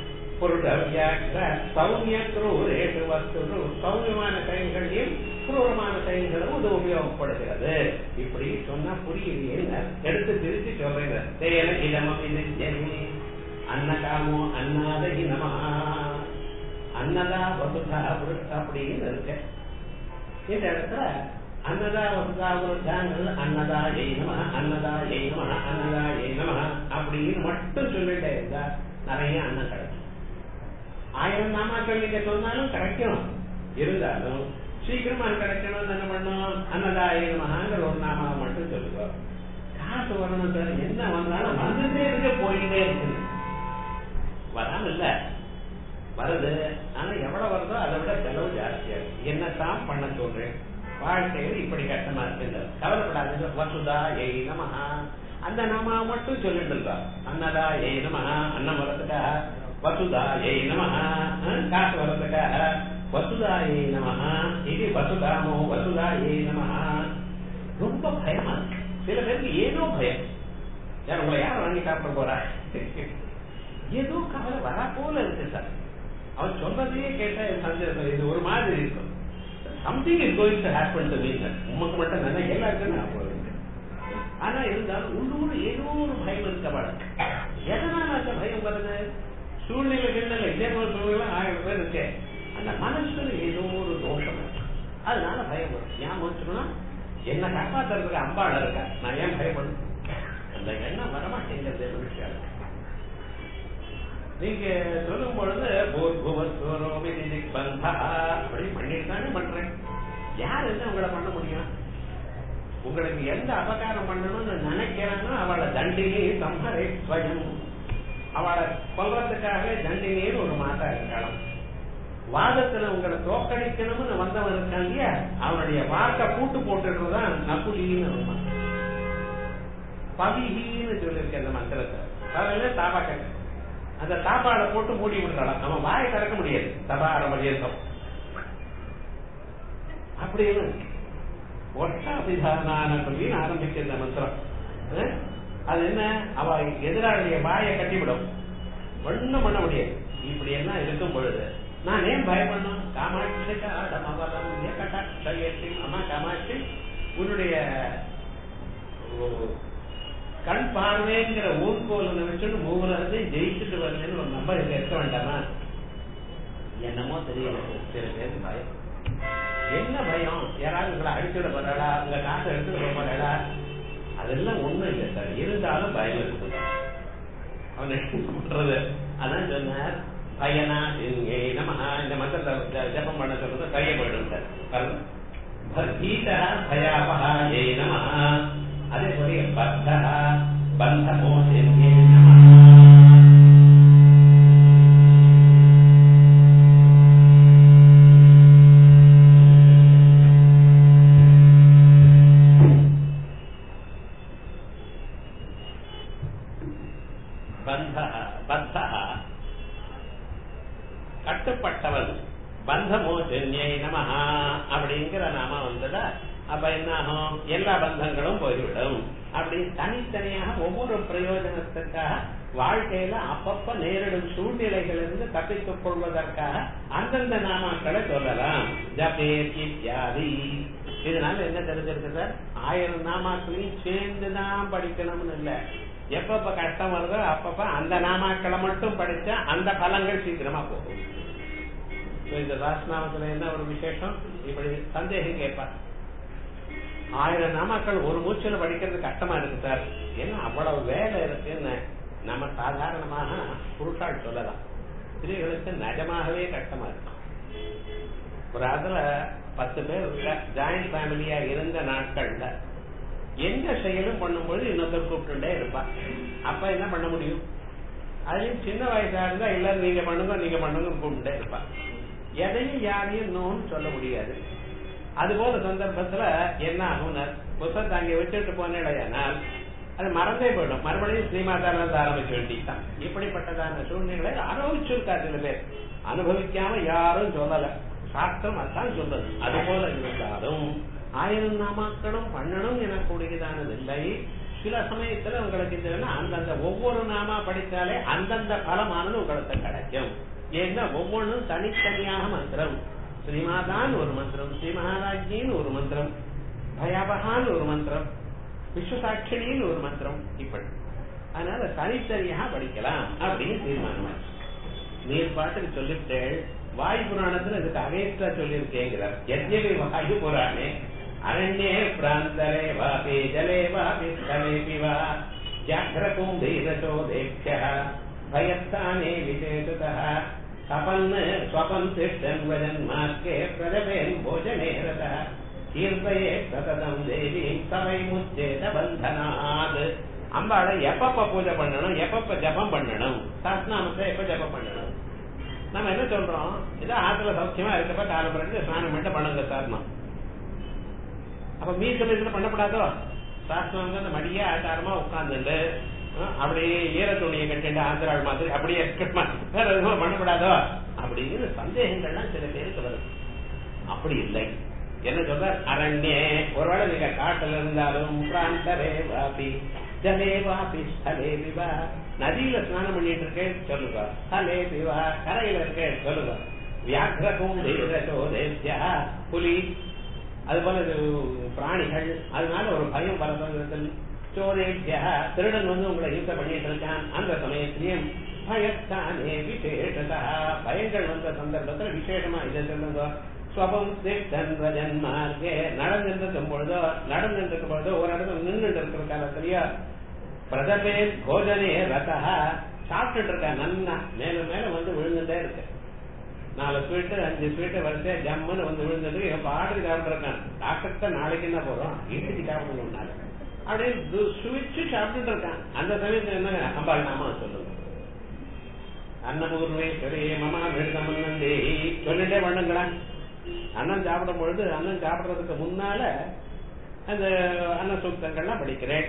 சௌமிய க்ரூரேஷு வஸ்துஷு, சௌமியமான செயல்களையும் குரூரமான செயல்களும் அது உபயோகப்படுகிறது. இப்படி சொன்னா புரியலையே, எடுத்து திருச்சி சொல்றேன். தேன இதமி அன்னகாமோ அன்னாதகி நம அன்னதா வசுதா அப்படின்னு இருக்கு. இந்த இடத்துல அன்னதா வசுதா விருத்தாங்கள் அன்னதா ஜெயினமா அன்னதா ஜெயினமா அன்னதா ஜெயினமா அப்படின்னு மட்டும் சொல்லிட்டே இருந்தா நிறைய அன்னம் கிடைக்கும். 1000 நாமாக்கள் நீங்க சொன்னாலும் கிடைக்கும். இருந்தாலும் சீக்கிரமா கிடைக்கணும் என்ன பண்ணும், அன்னதாயிரமாங்கிற ஒரு நாமாவை மட்டும் சொல்லுவோம். காசு வரணும் சார், என்ன வந்தாலும் வந்துட்டே இருக்க போயிட்டே இருக்கு. வராம இல்ல, வருது. ஆனா எவ்வளவு வருதோ அதை விட செலவு ஜாஸ்தியா இருக்கு. என்னத்தான் பண்ண சொல்றேன், வாழ்க்கையில் இப்படி கஷ்டமா இருக்கு. கவலைப்படாது. வசுதா ஏய் நமஹா அந்த நாமாவை மட்டும் சொல்லிட்டு இருக்கா. அன்னதா ஏய் நமஹா, அன்னம் வரதுக்கா. வசுதா ஏய் நமஹா, காசு வரதுக்கா. வசுதா ஏய் நமஹா, இது வசுதாமோ வசுதா ஏய் நமஹா. ரொம்ப பயமா இருக்கு சில பேருக்கு. ஏதோ பயம், யார் உங்களை யாரும் வாங்கி சாப்பிட போறா, ஏதோ கவலை வரா போல இருக்கு சார். அவன் சொல்றதையே கேட்டா சந்தேகம், இது ஒரு மாதிரி இருக்கும். Something is going to happen to me. உமக்கு மட்டும் தானே, எல்லாருக்கும் நான் போறேன். ஆனா இருந்தாலும் உள்ளூர் ஏதோ ஒரு பயம் இருக்க. எதனால அந்த பயம் வருது? சூழ்நிலைகள் இதே போல சூழ்நிலை 1000 பேர் இருக்கு. அந்த மனசுல ஏதோ ஒரு தோஷம் இருக்கு, அதனால பயம் வரும். ஏன் வச்சுக்கணும், என்ன காப்பாத்துறதுக்கு அம்பாள் இருக்கா, நான் ஏன் பயப்படும்? அந்த எண்ணம் வரமாட்டேங்கிறது விஷயம். நீங்க சொல்லும் பொழுது அப்படி பண்ணிட்டுதானே பண்றேன். யார் என்ன உங்களை பண்ண முடியும்? உங்களுக்கு எந்த அபகாரம் பண்ணணும்னு நினைக்கிறானோ அவளை தண்டினி சம்ஹரே ஸ்வயம், அவளை கொல்றதுக்காகவே தண்டினின்னு ஒரு மாதா இருக்கலாம். வாதத்துல உங்களை தோக்கடிக்கணும்னு வந்தவன் இருக்கான் இல்லையா, அவனுடைய வாக்க பூட்டு போட்டுதான் நகுலின்னு பவிஹின்னு சொல்லியிருக்க அந்த மந்திரத்தை. அதில் தாபாக்க அந்த தாப்பாடை போட்டு மூடி விடுறான். அவன் வாயை திறக்க முடியாது. தபார மரியாதம் அப்படின்னு ஒட்டாபிதான சொல்லின்னு ஆரம்பிச்ச இந்த மந்திரம். அது என்ன, அவ எதிராளிய வாயை கட்டிவிடும், ஒண்ணும் பண்ண முடியாது. இப்படி எல்லாம் இருக்கும் பொழுது நான் ஏன் பயப்படணும்? காமாட்சி அம்மா காமாட்சி, உன்னுடைய கண் பார்வைங்கிற ஊர்கோலை வச்சுட்டு மூவராது ஜெயிச்சுட்டு வருதுன்னு ஒரு நம்பர் இருக்க வேண்டாமா? என்னமோ தெரியல சில பேருக்கு பயம். என்ன பயம்? யாராவது உங்களை அடிச்சுட போறாளா, உங்க காசை எடுத்துட்டு போறாளா? அதெல்லாம் ஒண்ணும் இல்லை சார். இருந்தாலும் பயம் இருக்குது. அவன் பண்றது அதான் சொன்னார். பயனா நமஹா, இந்த மந்திரத்தை ஜபம் பண்ண சொல்றது கையை போயிடும் சார். பீதா பயாபஹா ஏ நமஹா, அதே போல பத்தா பந்தமோ ஏ நமஹா. பஞ்சன்யை நமஹா அப்படிங்கிற நாம வந்ததா அப்ப என்ன ஆகும்? எல்லா பந்தங்களும் போய்விடும். அப்படி தனித்தனியாக ஒவ்வொரு பிரயோஜனத்துக்காக வாழ்க்கையில அப்பப்ப நேரிடும் சூழ்நிலைகளிலிருந்து தப்பித்துக் கொள்வதற்காக அந்தந்த நாமாக்களை சொல்லலாம். ஜபேதி. இதனால என்ன தெரிஞ்சிருக்கு சார்? 1000 நாமாக்களையும் சேர்ந்துதான் படிக்கணும்னு இல்ல. எப்பப்ப கஷ்டம் வருதோ அப்பப்ப அந்த நாமாக்களை மட்டும் படிச்சா அந்த பலங்கள் சீக்கிரமா போகும். இந்த ராஸ்நாமத்துல என்ன ஒரு விசேஷம்? இப்படி சந்தேகம் கேட்பார். 1000 நாமாக்கள் ஒரு மூச்சில படிக்கிறது கஷ்டமா இருக்கு சார். ஏன்னா அவ்வளவு வேலை இருக்குன்னு நம்ம சாதாரணமாக புருஷால் சொல்லலாம். ஸ்திரீகளுக்கு நிஜமாகவே கஷ்டமா இருக்கும். ஒரு அதுல 10 பேர் ஜாயிண்ட் ஃபேமிலியா இருந்த நாட்கள்ல எந்த செயலும் பண்ணும்போது இன்னொருத்தர் கூப்பிட்டுட்டே இருப்பா. அப்ப என்ன பண்ண முடியும்? அதுலயும் சின்ன வயசா இருந்தா எல்லாரும் நீங்க பண்ணுங்க கூப்பிட்டுட்டே இருப்பா. எதையும் யாரையும் நோன்னு சொல்ல முடியாது. அதுபோல சந்தர்ப்பத்துல என்ன ஆகும்? புத்தகத்தை அங்கே வச்சுட்டு போனேடையானால் அது மறந்தே போயிடும். மறுபடியும் ஸ்ரீமாதான ஆரம்பிக்க வேண்டியதுதான். இப்படிப்பட்டதான சூழ்நிலை அனுபவிச்சிருக்கா சில பேர். அனுபவிக்காம யாரும் சொல்லல. சாஸ்திரம் அதான் சொல்றது. அது போல இருந்தாலும் 1000 நாமாக்களும் பண்ணணும் எனக்கூடியதானது இல்லை. சில சமயத்துல உங்களுக்கு இந்த அந்தந்த ஒவ்வொரு நாமா படித்தாலே அந்தந்த பலமானது உங்களுக்கு கிடைக்கும். ஏன்னா ஒவ்வொன்றும் தனித்தனியாக மந்திரம். ஸ்ரீமாதான் ஒரு மந்திரம், ஸ்ரீ மகாராஜின்னு ஒரு மந்திரம், பயாபகான்னு ஒரு மந்திரம், விஸ்வசாட்சிணின்னு ஒரு மந்திரம். இப்படி அதனால தனித்தனியாக படிக்கலாம் அப்படின்னு தீர்மானமாச்சு. நீர் பாட்டுக்கு சொல்லிவிட்டு வாயு புராணத்துல இதுக்கு அகேஸ்டா சொல்லியிருக்கேங்கிறார். யஜ்ஞவி வாயு புராணே அரண்யே பிராந்தரே வாபி ஜலே வாபி ஸ்தலே பிவா ஜாக்ரகும்பீரசோதேக்ஷ்ய பயஸ்தானே விசேஷதः தபன் ஸ்வபன் திஷ்டன் வஜன் மார்க்கே பிரஜபேன் போஜனே ரதः கீர்த்தயே சததம் தேவி சவை முச்சேத பந்தனாத். அம்பாளை எப்பப்ப பூஜை பண்ணணும், எப்பப்ப ஜபம் பண்ணணும், சஹஸ்ரநாமத்தை எப்ப ஜபம் பண்ணணும். நம்ம என்ன சொல்றோம்? ஏதோ ஆத்துல சௌக்கியமா இருக்கப்ப காலம் பிறகு ஸ்நானம் மட்டும் பண்ணுங்க சாரணம். அப்ப மீ சமயத்துல பண்ணப்படாதோ? சாஸ்திரம் மடியா ஆச்சாரமா உட்கார்ந்துட்டு அப்படியே ஈர துணியை கட்டிட்டு ஆந்திராள் மாதிரி அப்படியே வேற எதுவும் பண்ணப்படாதோ அப்படிங்கிற சந்தேகங்கள்லாம் சில பேருக்கு வருது. அப்படி இல்லை. என்ன சொல்ற? அரண்யே ஒருவேளை நீங்க காட்டுல இருந்தாலும் பிராந்தரே வாபி ஜலே வாபி ஸ்தலே பிவா, நதியில ஸ்நானம் பண்ணிட்டு இருக்கேன் சொல்லுங்க, ஸ்தலே பிவா கரையில இருக்கேன் சொல்லுங்க, வியாக்ரகும்பீரசோதேத்யா புலி அது போல பிராணிகள் அதனால ஒரு பயம் வரது. சோரேத்யா திருடன் வந்து உங்களை யூச பண்ணிட்டு இருக்கான். அந்த சமயத்திலையும் பயத்தானே விசேஷதா பயங்கள் வந்த சந்தர்ப்பத்துல விசேஷமா இதை சொல்லுங்க. ஸ்வபம் திஷ்டன் வஜன் மார்க்கே நடந்துருக்கும் பொழுதோ ஒரு இடத்துல நின்று இருக்கிற காலத்திலயோ பிரதபே போஜனே ரதா சாப்பிட்டுட்டு இருக்க நன்னா மேல மேல வந்து விழுந்துட்டே இருக்கு. 4 ஸ்வீட்டு 5 ஸ்வீட்டு வரிசையா ஜம்முன்னு வந்து விழுந்துட்டு பாட்டுக்கு சாப்பிட்டு இருக்கான். டாக்டர் நாளைக்கு என்ன போறோம் இட்லி சாப்பிடணும்னால அப்படியே சுவிச்சு சாப்பிட்டுட்டு இருக்கான். அந்த சமயத்துல என்ன அம்பாள் நாமா சொல்லுங்க. அன்னபூர்ணேஸ்வரி மமா விருதமன்னந்தே சொல்லிட்டே பண்ணுங்களா. அன்னம் சாப்பிடும் பொழுது அன்னம் சாப்பிடுறதுக்கு முன்னால அந்த அன்ன சூக்தங்கள்லாம் படிக்கிறேன்.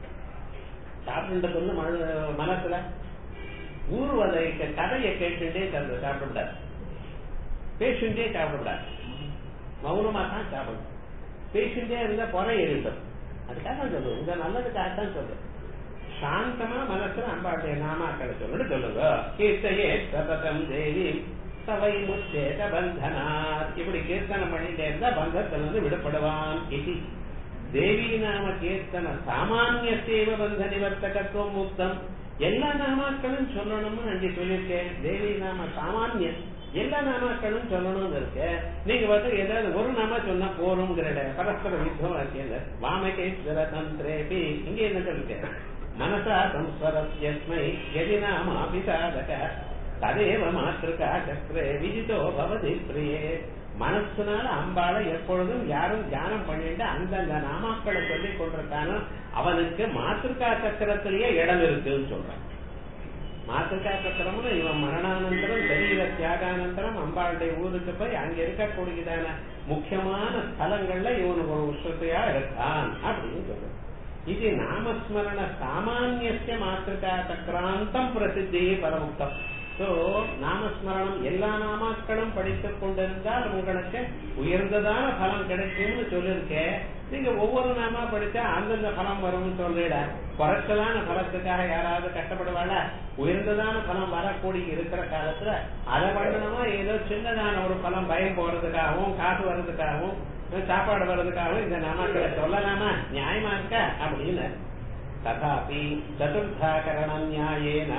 சாப்பிட்டு மனசுல ஊர்வதை கதையை கேட்டுட்டே சாப்பிடக்கூடாது, பேசிட்டே சாப்பிடக்கூடாது, மௌனமா தான் சாப்பிடணும். பேசிட்டே இருந்தா பொறை எழுதும். அதுக்காக சொல்லுவோம், இந்த நல்லதுக்காகத்தான் சொல்றேன். சாந்தமா மனசுல அம்பாளுடைய நாமாக்களை சொல்லுன்னு சொல்லுங்க. கீர்த்தையே சததம் தேவி சவை முச்சேத பந்தனார். இப்படி கீர்த்தனம் பண்ணிட்டே இருந்தா பந்தத்திலிருந்து விடுபடுவான். இது தேவி நாம கீர்த்தன சாமானிய சேவ பந்த நிவர்த்தகத்துவம் முக்தம். எல்லா நாமாக்களும் சொல்லணும்னு அங்கே சொல்லியிருக்கேன். தேவி நாம சாமானிய எல்லா நாமாக்களும் சொல்லணும்னு இருக்கு. நீங்க வந்து ஏதாவது ஒரு நாம சொன்னா போறோங்கிற பரஸ்பர யுத்தம் இருக்கேன். வாமகேஸ்வர தந்திரேபி இங்க என்ன சொல்லிருக்கேன்? மனசா சம்ஸ்வரஸ்மை எதி நாமாபிசாதக ததேவ மாத்திருக்கா சக்கரே விஜிதோ பவதி பிரியே. மனசுனால அம்பாளை எப்பொழுதும் யாரும் தியானம் பண்ணிட்டு அந்தந்த நாமாக்களை சொல்லிக் கொண்டிருக்கானோ அவனுக்கு மாத்திருக்கா சக்கரத்திலேயே இடம் இருக்குன்னு சொல்றான். மாத்திருக்கா சக்கரம்னு இவன் மரணானந்தரம் சரீர தியாகானந்தரம் அம்பாளுடைய ஊருக்கு போய் அங்க இருக்கக்கூடியதான முக்கியமான ஸ்தலங்கள்ல இவனுக்கு ஒரு உஷ்ணத்தையா இருக்கான் அப்படின்னு சொல்றான். இது நாமஸ்மரண சாமானிய மாத்திருக்கா சக்கராந்தம் பிரசித்தி பரமுக்தம். சோ நாமஸ்மரணம் எல்லா நாமாக்களும் படித்துக் கொண்டிருந்தால் உங்களுக்கு உயர்ந்ததான பலம் கிடைக்கும்னு சொல்லிருக்கேன். நீங்க ஒவ்வொரு நாமா படிச்சா அந்தந்த பலம் வரும்னு சொல்லிட குறைச்சலான பலத்துக்காக யாராவது கஷ்டப்படுவாள? உயர்ந்ததான பலம் வரக்கூடிய இருக்கிற காலத்துல அதை பண்ணணுமா ஏதோ சின்னதான ஒரு பலம் பயம் போறதுக்காகவும் காசு வர்றதுக்காகவும் சாப்பாடு வர்றதுக்காகவும் இந்த நாமாக்களை சொல்லலாமா? நியாயமா இருக்க அப்படின்னு ததாபி சதுர்த்தாகரணம் நியாயேனா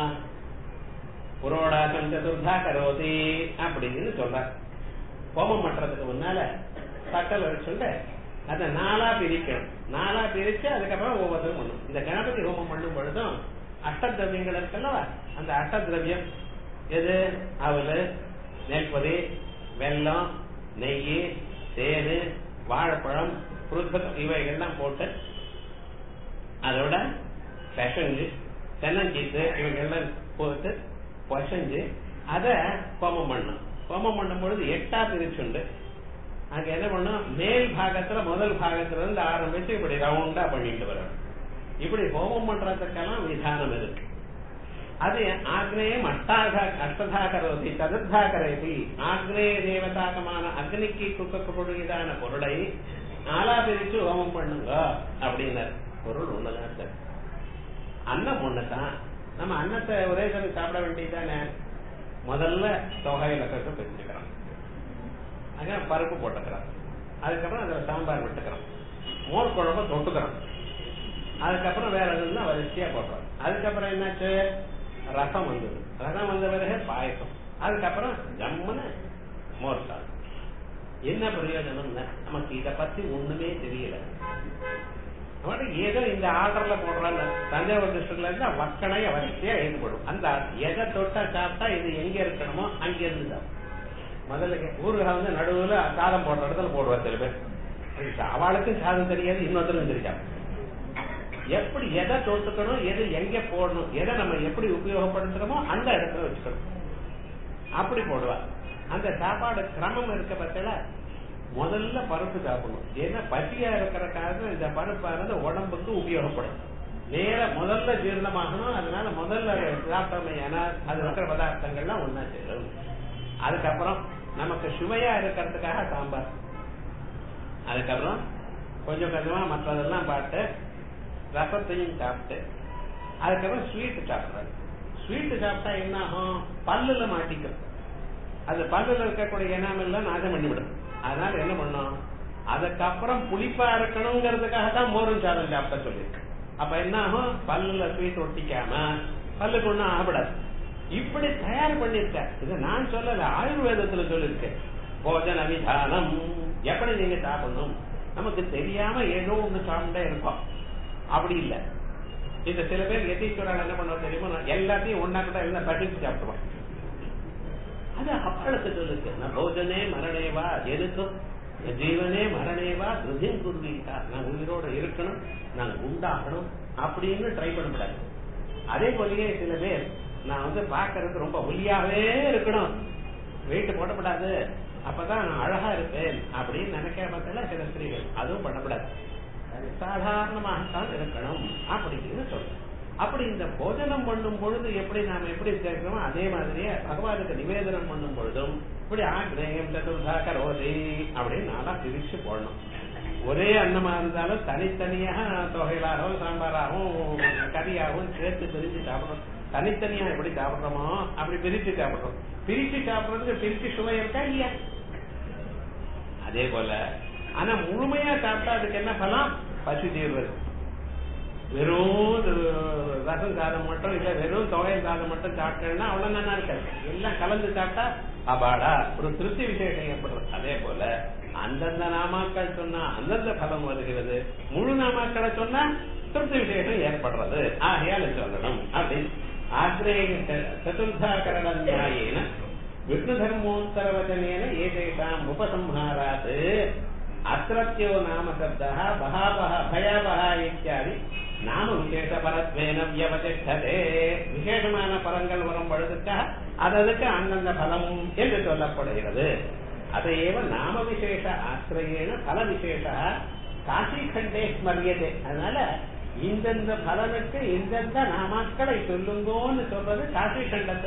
புரோடாசம் சதுர்த்தா கரோதி அப்படின்னு சொல்ற. ஹோமம் பண்றதுக்கு முன்னால பக்கல் வச்சுட்டு அதை 4ஆ பிரிக்கணும். 4ஆ பிரிச்சு அதுக்கப்புறம் ஒவ்வொருத்தரும் பண்ணும். இந்த கணபதி ஹோமம் பண்ணும் பொழுதும் அஷ்டதிரவியங்கள் இருக்கல்லவா, அந்த அஷ்டதிரவியம் எது? அவல், நெல்பொதி, வெல்லம், நெய், தேனு, வாழைப்பழம், புருஷம் இவைகள்லாம் போட்டு அதோட பெசஞ்சு தென்னஞ்சீத்து இவைகள்லாம் போட்டு பொசஞ்சு அதை ஹோமம் பண்ணும். ஹோமம் பண்ணும் பொழுது 8ஆ பிரிச்சுண்டு அங்க என்ன பண்ணும், மேல் பாகத்துல முதல் பாகத்துல இருந்து ஆரம்பிச்சு இப்படி ரவுண்டா பண்ணிட்டு வரும். இப்படி ஹோமம் பண்றதுக்கெல்லாம் விதானம் இருக்கு. அது ஆக்னேயம் அஷ்டதா கரோதி சதுர்த்தா கரோதி. ஆக்னேய தேவதாகமான அக்னிக்கு கொடுக்கக்கூடியதான பொருளை 4ஆ பிரிச்சு ஹோமம் பண்ணுங்க அப்படின்னாரு. பொருள் ஒண்ணுதான் சார், அன்னம் ஒண்ணுதான். நம்ம அன்னத்தை ஒரே சமயம் சாப்பிட வேண்டியதானே. முதல்ல தொகையில கட்டு பிரிச்சுக்கிறோம், அங்க பருப்பு போட்டுக்கிறோம், அதுக்கப்புறம் அதுல சாம்பார் விட்டுக்கிறோம், மோர் குழம்பு தொட்டுக்கிறோம், அதுக்கப்புறம் வேற எதுனா வரிசையா போட்டுறோம். அதுக்கப்புறம் என்னாச்சு, ரசம் வந்தது. ரசம் வந்த பிறகு பாயசம், அதுக்கப்புறம் ஜம்முன்னு மோர் சாதம். என்ன பிரயோஜனம்? நமக்கு இத பத்தி ஒண்ணுமே தெரியல. ஏதோ இந்த ஆர்டர்ல போடுறாங்க. தஞ்சாவூர் டிஸ்ட்ரிக்ட்ல இருந்து வக்கணைய வரிசையா ஈடுபடும். அந்த எதை தொட்டா சாப்பிட்டா இது எங்க இருக்கணுமோ அங்க இருந்து முதல்ல ஊருகளை வந்து நடுவுல சாதம் போடுற இடத்துல போடுவா சில பேர். அவளுக்கும் சாதம் தெரியாது, இன்னொருத்தரும் தெரியாது. எப்படி எதை தொட்டுக்கணும், எது எங்க போடணும், எதை நம்ம எப்படி உபயோகப்படுத்துறோமோ அந்த இடத்துல வச்சுக்கணும். அப்படி போடுவா. அந்த சாப்பாடு கிரமம் இருக்க பட்சல முதல்ல பருப்பு சாப்பிடணும். ஏன்னா பசியா இருக்கிற காரணம் இந்த பருப்பானது உடம்புக்கு உபயோகப்படும். நேர முதல்ல ஜீரணமாகணும். அதனால முதல்ல சாப்பிட்டோமே ஏன்னா அது இருக்கிற பதார்த்தங்கள்லாம் ஒன்னா சேரும். அதுக்கப்புறம் நமக்கு சுவையா இருக்கிறதுக்காக சாம்பார், அதுக்கப்புறம் கொஞ்சம் கொஞ்சமா மற்றதெல்லாம் பார்த்து ரசத்தையும் சாப்பிட்டு அதுக்கப்புறம் ஸ்வீட் சாப்பிடுறாரு. ஸ்வீட் சாப்பிட்டா என்ன ஆகும், பல்லுல மாட்டிக்கும். அது பல்லுல இருக்கக்கூடிய எண்ணமெல்லாம் நாசம் பண்ணிவிடும். அதனால என்ன பண்ணும், அதுக்கப்புறம் புளிப்பா இருக்கணுங்கிறதுக்காக தான் மோரும் சாதம் சாப்பிட்ட சொல்லியிருக்கு. அப்ப என்ன ஆகும், பல்லுல ஸ்வீட் ஒட்டிக்காம பல்லுக்கு ஒண்ணும் ஆகப்படாது. இப்படி தயார் பண்ணிருக்க. இதை நான் சொல்லல, ஆயுர்வேதத்துல சொல்லிருக்கேன். போஜன விதானம் எப்படி நீங்க சாப்பிடணும். நமக்கு தெரியாம ஏதோ ஒண்ணு சாப்பிட்டே இருப்போம். அப்படி இல்ல. இந்த சில பேர் எதீஸ்வரால் என்ன பண்ண தெரியுமா, எல்லாத்தையும் ஒன்னா கூட எல்லாம் பட்டிச்சு சாப்பிடுவான். அது அப்பளுக்கு சொல்லுக்கு போஜனே மரணேவா எதுக்கும் ஜீவனே மரணேவா திருதின் குருவீட்டா. நான் உயிரோட இருக்கணும், நான் உண்டாகணும் அப்படின்னு ட்ரை பண்ணக்கூடாது. அதே போலயே சில பேர் நான் வந்து பாக்குறதுக்கு ரொம்ப ஒல்லியாவே இருக்கணும், வெயிட் போடப்படாது, அப்பதான் நான் அழகா இருப்பேன் அப்படின்னு நினைக்க பார்த்தா சில ஸ்திரீகள் அதுவும் பண்ணக்கூடாது. சாதாரணமாகத்தான் இருக்கணும் அப்படின்னு சொல்றேன். அப்படி இந்த போஜனம் பண்ணும் பொழுது எப்படி நாம எப்படி சேர்க்கிறோமோ அதே மாதிரியே பகவானுக்கு நிவேதனம் பண்ணும் பொழுதும் இப்படி ஆக்னேயம் சதுர்த்தா கரோதி அப்படின்னு நாளா பிரிச்சு போடணும். ஒரே அன்னமா இருந்தாலும் தனித்தனியாக தொகையிலாகவும் சாம்பாராகவும் கறியாகவும் சேர்த்து பிரிச்சு சாப்பிடணும். தனித்தனியா எப்படி சாப்பிடுறோமோ அப்படி பிரிச்சு சாப்பிடுறோம். பிரிச்சு சாப்பிடுறதுக்கு பிரிச்சு சுவை இருக்கா இல்லையா? அதே போல ஆனா முழுமையா சாப்பிட்டா அதுக்கு என்ன பலம், பசி தீர்வது. வெறும் ரசம் சாதம் மட்டும் இல்ல, வெறும் தொகை சாதம் மட்டும் சாப்பிட்டேன்னா அவ்வளவு நல்லா இருக்காது. எல்லாம் கலந்து சாப்பிட்டா அபாடா ஒரு திருப்தி விசேஷம் ஏற்படுறது. அதே போல அந்தந்த நாமாக்கள் சொன்னா அந்தந்த பலம் வருகிறது, முழு நாமாக்களை சொன்னா திருப்தி விசேஷம் ஏற்படுறது. ஆகையால் சொல்லணும் அப்படின்னு ஆக்னேய சதுர்த்தா கரண நியாயேன விஷ்ணு தர்மோத்தர வச்சனேன ஏதேஷாம் உபசம்ஹாராத் அத்ரத்யோ நாம சப்தः பஹாவஹ பயாவஹ இத்யாதி நாம விசேஷ பரத்வேன வியவதிஷ்டதே. விசேஷமான பலங்கள் வரும் பொழுதுக்காக அதற்கு அந்தந்த பலம் என்று சொல்லப்படுகிறது. அதையேவ நாம விசேஷ ஆசிரியேன பல விசேஷ காசி கண்டே ஸ்மரியதே. அதனால இந்தந்த பலனுக்கு இந்தந்த நாமாக்களை சொல்லுங்கோன்னு சொல்றது காசி கண்டத்துல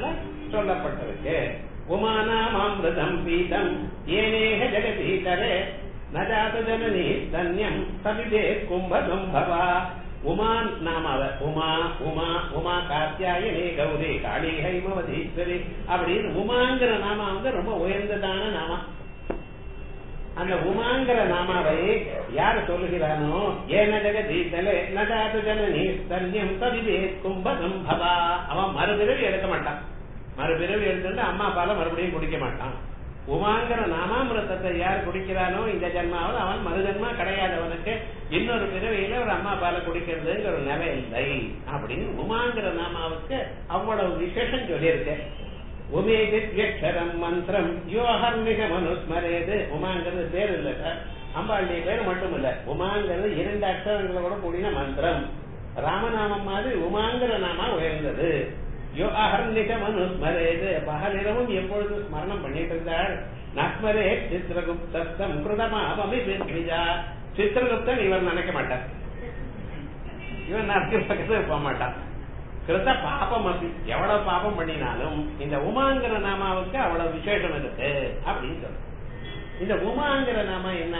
சொல்லப்பட்டிருக்கு. உமானாமாமிருதம் பீதம் ஏனேக ஜெகதீதரே நஜாத ஜனனி தன்யம் சபிதே கும்பசம்பவா. உமா நாமாவ உமா உமா உமா காத்தியாயனே கௌரி காளி ஹைமவதீஸ்வரி அப்படின்னு உமாங்கிற நாமா ரொம்ப உயர்ந்ததான நாமா. அந்த உமாங்கிற நாமாவை யார் சொல்லுகிறானோ ஏன ஜெகதீதலே நஜாத ஜனனி தன்யம் சபிதே கும்பசம்பவா. அவன் மறுபிறவி எடுக்க மாட்டான். மறுபிறவி எடுத்துட்டு அம்மா பால மறுபடியும் குடிக்க மாட்டான். உமாங்கிற நாமாமிருத்தத்தை யார் குடிக்கிறானோ இந்த ஜென்மாவில் அவன் மறுஜன்மா கிடையாதவனுக்கு இன்னொரு பிறவியில ஒரு அம்மா பால குடிக்கிறதுங்கிற ஒரு நிலை இல்லை அப்படின்னு உமாங்கிற நாமாவுக்கு அவ்வளவு விசேஷம் சொல்லியிருக்கு. உமேதித்யக்ஷரம் மந்திரம் யோஹர்மிக மனுஸ்மரேது. உமாங்கிறது பேர் இல்ல சார், அம்பாளுடைய பேர் மட்டும் இல்ல. உமாங்கிறது 2 அக்ஷரங்களை கூட கூடின மந்திரம். ராமநாமம் மாதிரி உமாங்கிற நாமா உயர்ந்தது. யோ அஹர்நிக மனுஸ்மரேது. பகலிரவும் எப்பொழுது ஸ்மரணம் பண்ணிட்டு இருந்தாள். நஸ்மரே சித்திரகுப்தம் கிருதமாபமி வித்விஜா. சித்திரகுப்தன் இவன் நினைக்க மாட்டான், இவன் நரக்கு பக்கத்துல போக மாட்டான். கிருத பாபம் அப்படி எவ்வளவு பாபம் பண்ணினாலும் இந்த உமாங்கிற நாமாவுக்கு அவ்வளவு விசேஷம் இருக்கு அப்படின்னு சொல்ற. இந்த உமாங்கிற நாமா என்ன?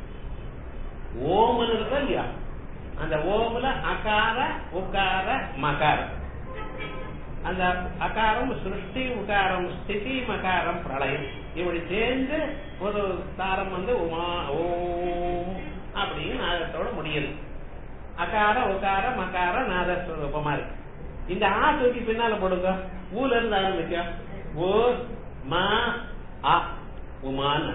ஓமன் இருக்கு இல்லையா, அந்த ஓமுல அகார உகார மகார. அந்த அகாரம் சிருஷ்டி, உகாரம் ஸ்திதி, மகாரம் பிரளயம். இப்படி சேர்ந்து ஒரு தாரம் உமா ஓம் அப்படின்னு நாதத்தோட முடியுது. அகார உகார மகார நாதஸ்வரூபமா இருக்கு. இந்த ஆ தூக்கி பின்னால போடுங்க. ஊல இருந்து ஆரம்பிக்கும். ஓ மா ஆ உமான்.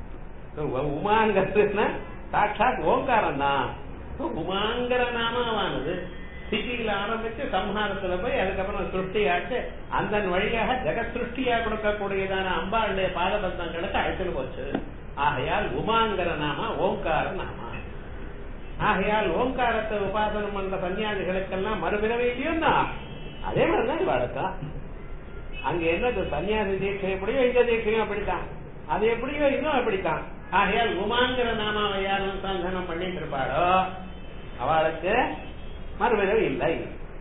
உமாங்கிறது சாட்சாத் ஓங்காரம் தான். உமாங்கிற நாமாவானது ஸ்திதியில ஆரம்பிச்சு சம்ஹாரத்துல போய் அதுக்கப்புறம் சிருஷ்டியாச்சு அந்த வழியாக ஜெகத் சிருஷ்டியா கொடுக்கக்கூடியதான அம்பாளுடைய பாதபந்தங்களுக்கு அழைத்துட்டு போச்சு. ஆகையால் உமாங்கிற நாமா ஓங்கார நாமா. ஆகையால் ஓங்காரத்தை உபாசனம் பண்ற சன்னியாசிகளுக்கெல்லாம் மறுபிறவையிலையும் தான் அதே மாதிரிதான் வழக்கம். அங்க என்னது சன்னியாசி தீட்சை எப்படியோ இந்த தீட்சையும் அப்படித்தான், அது எப்படியோ இன்னும் அப்படித்தான். ஆகையால் உமாங்கிற நாமாவை யாரும் சந்தனம் பண்ணிட்டு இருப்பாளோ அவளுக்கு மறுபிறவி இல்லை.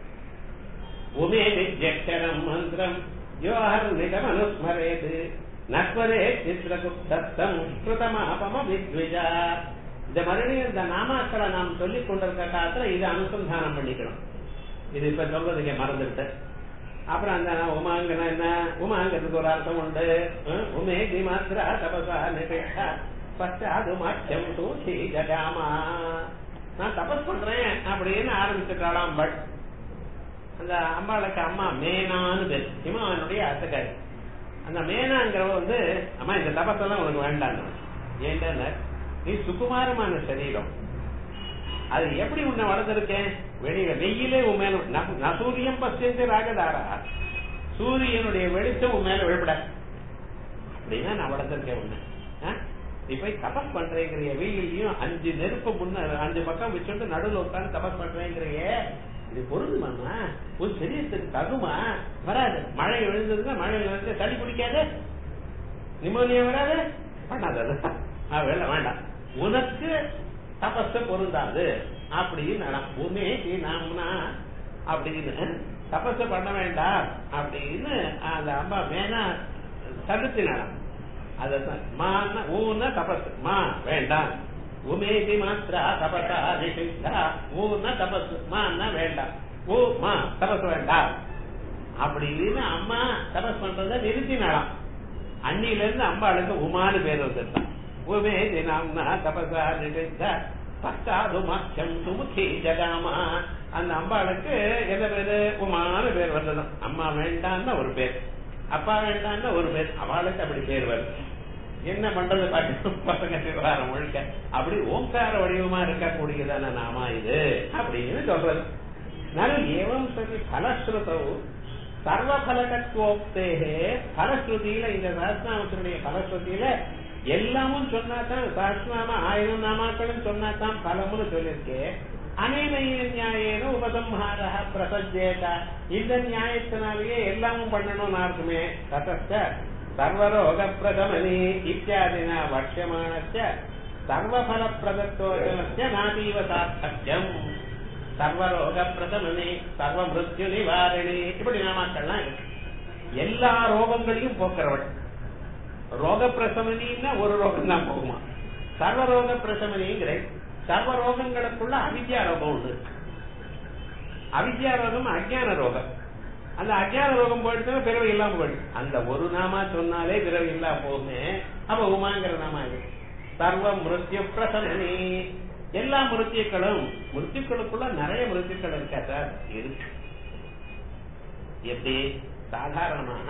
உமே வித்யக்ஷரம் மந்திரம் யோஹர் நிகமனுஸ்மரேது நஸ்வரே சித்திரகுப்தம் கிருதமாபம வித்விஜா. இந்த மறுபடியும் இந்த நாமாக்களை நாம் சொல்லிக் கொண்டிருக்க காலத்துல இதை அனுசந்தானம் பண்ணிக்கணும். இது இப்ப சொல்றதுக்கு மறந்துட்டு அப்புறம் அந்த உமாங்கனா என்ன? உமாங்கிறதுக்கு ஒரு அர்த்தம் உண்டு. உமே தி மாத்திரா தபசா நிபேஷா பச்சாது மாட்சம் தூசி ஜகாமா. நான் தபஸ் பண்றேன் அப்படின்னு ஆரம்பிச்சுட்டாளாம். பட் அந்த அம்பாளுக்கு அம்மா மேனான்னு பேர், ஹிமாவனுடைய அசகாரி. அந்த மேனாங்கிறவ அம்மா இந்த தபஸெல்லாம் உனக்கு வேண்டாம். ஏன்டா நீ சுகுமாரமான சரீரம், அது எப்படி உன்னை வளர்த்திருக்கேன்? வெளியில வெயிலே உன் மேல நசூரியம் பசிந்து ராகதாரா, சூரியனுடைய வெளிச்சம் உன் மேல விழப்பட அப்படின்னா நான் வளர்த்திருக்கேன் உன்னை. நீ போய் தபஸ் பண்றேங்கிறிய வெயிலையும் 5 நெருப்பு முன்ன 5 பக்கம் வச்சுட்டு நடுவில் உட்காந்து தபஸ் பண்றேங்கிறிய, இது பொருந்துமாமா? ஒரு சரீரத்துக்கு தகுமா? வராது. மழை விழுந்ததுன்னா மழையில சளி பிடிக்காது, நிமோனியா வராது, பண்ணாது. வேண்டாம், உனக்கு தபஸ பொருந்தாது அப்படின்னு உமே நாம்னா அப்படின்னு தபஸ பண்ண வேண்டாம் அப்படின்னு அந்த அம்மா மேனா தடுத்தினாலாம். ஊன தபஸ் மா வேண்டாம். உமேதி மாத்திரா தபசா நிஷித்தா ஊன தபஸ் மான்னா வேண்டாம். ஓ மா தபஸ் வேண்டாம் அப்படின்னு அம்மா தபஸ் பண்றத நிறுத்தினாலாம். அன்னில இருந்து அம்பாளுக்கு உமானு பேர் வந்துட்டான். உமேதி நாம்னா தபசா நிஷித்தா பச்சாது மாட்சம் சுமுகி ஜகாமா. அந்த அம்பாளுக்கு எந்த பேரு? உமானு பேர் வந்ததும். அம்மா வேண்டான்னு ஒரு பேர், அப்பா வேண்டான்னு ஒரு பேர், அவளுக்கு அப்படி பேர் வருது. என்ன பண்றது பசங்க விவகாரம் முழுக்க அப்படி ஓங்கார வடிவமா இருக்கக்கூடியதான நாமா இது அப்படின்னு சொல்றது. ஏவம் சொல்லி பலஸ்ருதவு சர்வபலகத்வோக்தே. பலஸ்ருதியில இந்த சஹஸ்ரநாமத்தினுடைய பலஸ்ருதியில எல்லாமும் சொன்னாதான், சஹஸ்ரநாம 1000 நாமாக்களும் சொன்னாதான் பலமுன்னு சொல்லிருக்கு. அனேனைய நியாயேன உபசம்ஹார பிரசஜேத. இந்த நியாயத்தினாலேயே எல்லாமும் பண்ணணும் இருக்குமே. ததச்ச சர்வரோக பிரதமனி இத்தியாதினா வக்ஷமானச்ச சர்வபல பிரதத்தோஜனஸ்ய நாதீவ சார்த்தக்யம். சர்வரோக பிரதமனி சர்வ மிருத்யு நிவாரணி இப்படி நாமாக்கள்லாம் இருக்கு. எல்லா ரோகங்களையும் போக்குறவள். ரோக பிரசமனின்னா ஒரு ரோகம் தான் போகுமா, சர்வரோக பிரசமனிங்கிற சர்வ ரோகங்களுக்குள்ள அவித்யா ரோகம் உண்டு. அவித்யா ரோகம் அஜ்ஞான ரோகம். அந்த அஜ்ஞான ரோகம் போயிடுச்சுன்னா பிறவி இல்லாம போயிடுச்சு. அந்த ஒரு நாமா சொன்னாலே பிறவி இல்லாம போகுமே. அப்ப உமாங்கிற நாமா சர்வ மிருத்யு பிரசமனி. எல்லா மிருத்யுக்களும், மிருத்யுக்களுக்குள்ள நிறைய மிருத்யுக்கள் இருக்கா சார்? இருக்கு. எப்படி? சாதாரணமாக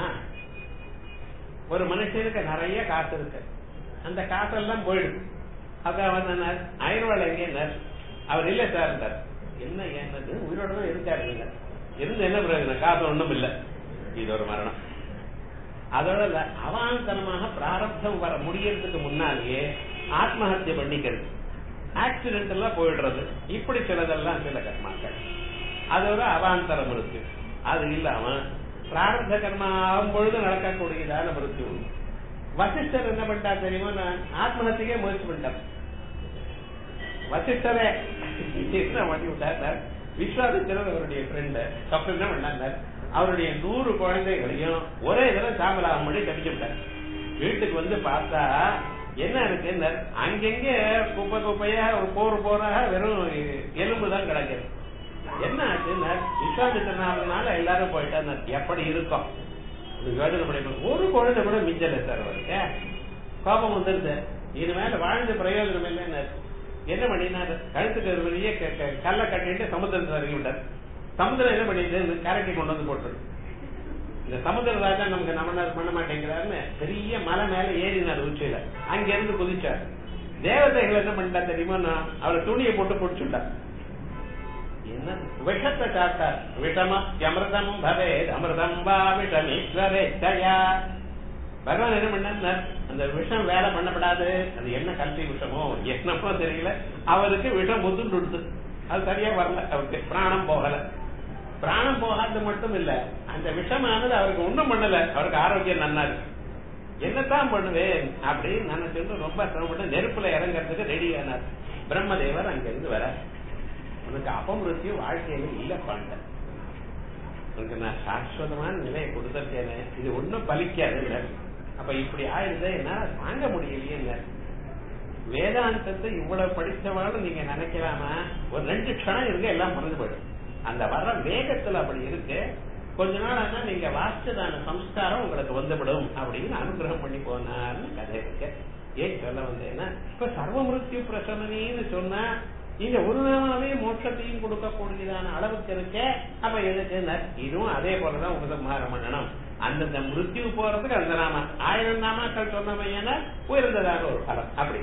ஒரு மனுஷனுக்கு நிறைய காசு இருக்கு, அந்த காசெல்லாம் போயிடுது. அப்ப அவன் ஆயிரம் எங்க அவர் இல்ல சார், என்ன என்னது உயிரோட தான் இருக்காரு, இருந்து என்ன பிரயோஜனம், காசு ஒண்ணும் இல்ல, இது ஒரு மரணம். அதோட அவாந்தரமாக பிராரப்தம் வர முடியறதுக்கு முன்னாலேயே ஆத்மஹத்திய பண்ணிக்கிறது, ஆக்சிடென்ட் எல்லாம் போயிடுறது, இப்படி சிலதெல்லாம் சில கர்மாக்கள். அதோட அவாந்தர மிருத்யு. அது இல்லாம பிராரப்த கர்மா ஆகும் பொழுது நடக்கக்கூடியதான மிருத்யு. வசிஷ்டர் என்ன பண்ணிட்டா தெரியுமா, நான் ஆத்மஹத்தியக்கே முயற்சி பண்ணிட்டேன். வசிஷ்டரே என்ன பண்ணி விட்டார், விஸ்வாமித்திரர் அவருடைய ஃப்ரெண்ட் தப்பு என்ன பண்ணாங்க, அவருடைய 100 குழந்தைகளையும் ஒரே தடவை சாம்பலாக பண்ணி தப்பிச்சு விட்டார். வீட்டுக்கு வந்து பார்த்தா என்ன இருக்கு, அங்கெங்க குப்பை குப்பையா ஒரு போராக வெறும் எலும்புதான் கிடக்குது. என்ன ஆச்சுன்னா விஸ்வாமித்திரனால எல்லாரும் போயிட்டா எப்படி இருக்கும் யோஜனை பண்ணி, ஒரு குழந்தை கூட மிஞ்சல சார். அவருக்கு கோபம் வந்துருது, இது மேல வாழ்ந்த பிரயோஜனம் இல்லைன்னு என்ன பண்ணினாரு, கழுத்துக்கு வெளியே கல்லை கட்டிட்டு சமுத்திரத்தை இறங்கி விட்டார். சமுத்திரம் என்ன பண்ணிட்டு கரைக்கு கொண்டு வந்து போட்டு, இந்த சமுத்திர ராஜா நமக்கு நம்ம பண்ண மாட்டேங்கிறாருன்னு பெரிய மலை மேல ஏறினார் உச்சியில, அங்க இருந்து குதிச்சார். தேவதைகள் என்ன பண்ணிட்டா தெரியுமா, அவரை துணியை போட்டு பிடிச்சுட்டார். என்ன விஷத்தை சாப்பிட்டார். விஷம அமிர்தம் பவே அமிர்தம் வா விஷமீஸ்வரே தயா. பகவான் என்ன பண்ணார், அந்த விஷம் வேலை பண்ணப்படாது, அது என்ன கல்வி விஷமோ என்னமோ தெரியல, அவருக்கு விஷம் முதுண்டு கொடுத்து அது சரியா வரல, அவருக்கு பிராணம் போகல. பிராணம் போகாது மட்டும் இல்ல, அந்த விஷமானது அவருக்கு ஒண்ணும் பண்ணல, அவருக்கு ஆரோக்கியம் நல்லா இருக்கு. என்னத்தான் பண்ணுவேன் அப்படின்னு நினைச்சு ரொம்ப சிரமப்பட்டு நெருப்புல இறங்கறதுக்கு ரெடி ஆனார். பிரம்மதேவர் அங்கிருந்து வர, உனக்கு அபமிருத்திய வாழ்க்கையில இல்ல பண்ண, உனக்கு நான் சாஸ்வதமான நிலையை கொடுத்திருக்கேனே, இது ஒன்னும் பலிக்காது. அப்ப இப்படி ஆயிடுது, என்னால தாங்க முடியலையே. வேதாந்தத்தை இவ்வளவு படிச்சவாலும் நீங்க நினைக்கலாமா, ஒரு 2 க்ஷணம் இருக்கு எல்லாம் மறந்து போயிடும். அந்த வர்ற வேகத்துல அப்படி இருக்கு. கொஞ்ச நாள் ஆனா நீங்க வாசிச்சதான சம்ஸ்காரம் உங்களுக்கு வந்துவிடும் அப்படின்னு அனுகிரகம் பண்ணி போனார்னு கதை இருக்கு. ஏன் சொல்ல வந்தேன்னா, இப்ப சர்வ மிருத்யு பிரசமனின்னு சொன்னா இங்க ஒரு நாளாவே மோட்சத்தையும் கொடுக்கக்கூடியதான அளவுக்கு இருக்க. அப்ப எதுக்கு, இதுவும் அதே போலதான் உபசம்ஹாரம் பண்ணணும். அந்தந்த மிருத்யு போறதுக்கு அந்த நாம 1000 நாமாக்கள் சொன்னமையான உயர்ந்ததாக ஒரு பலம். அப்படி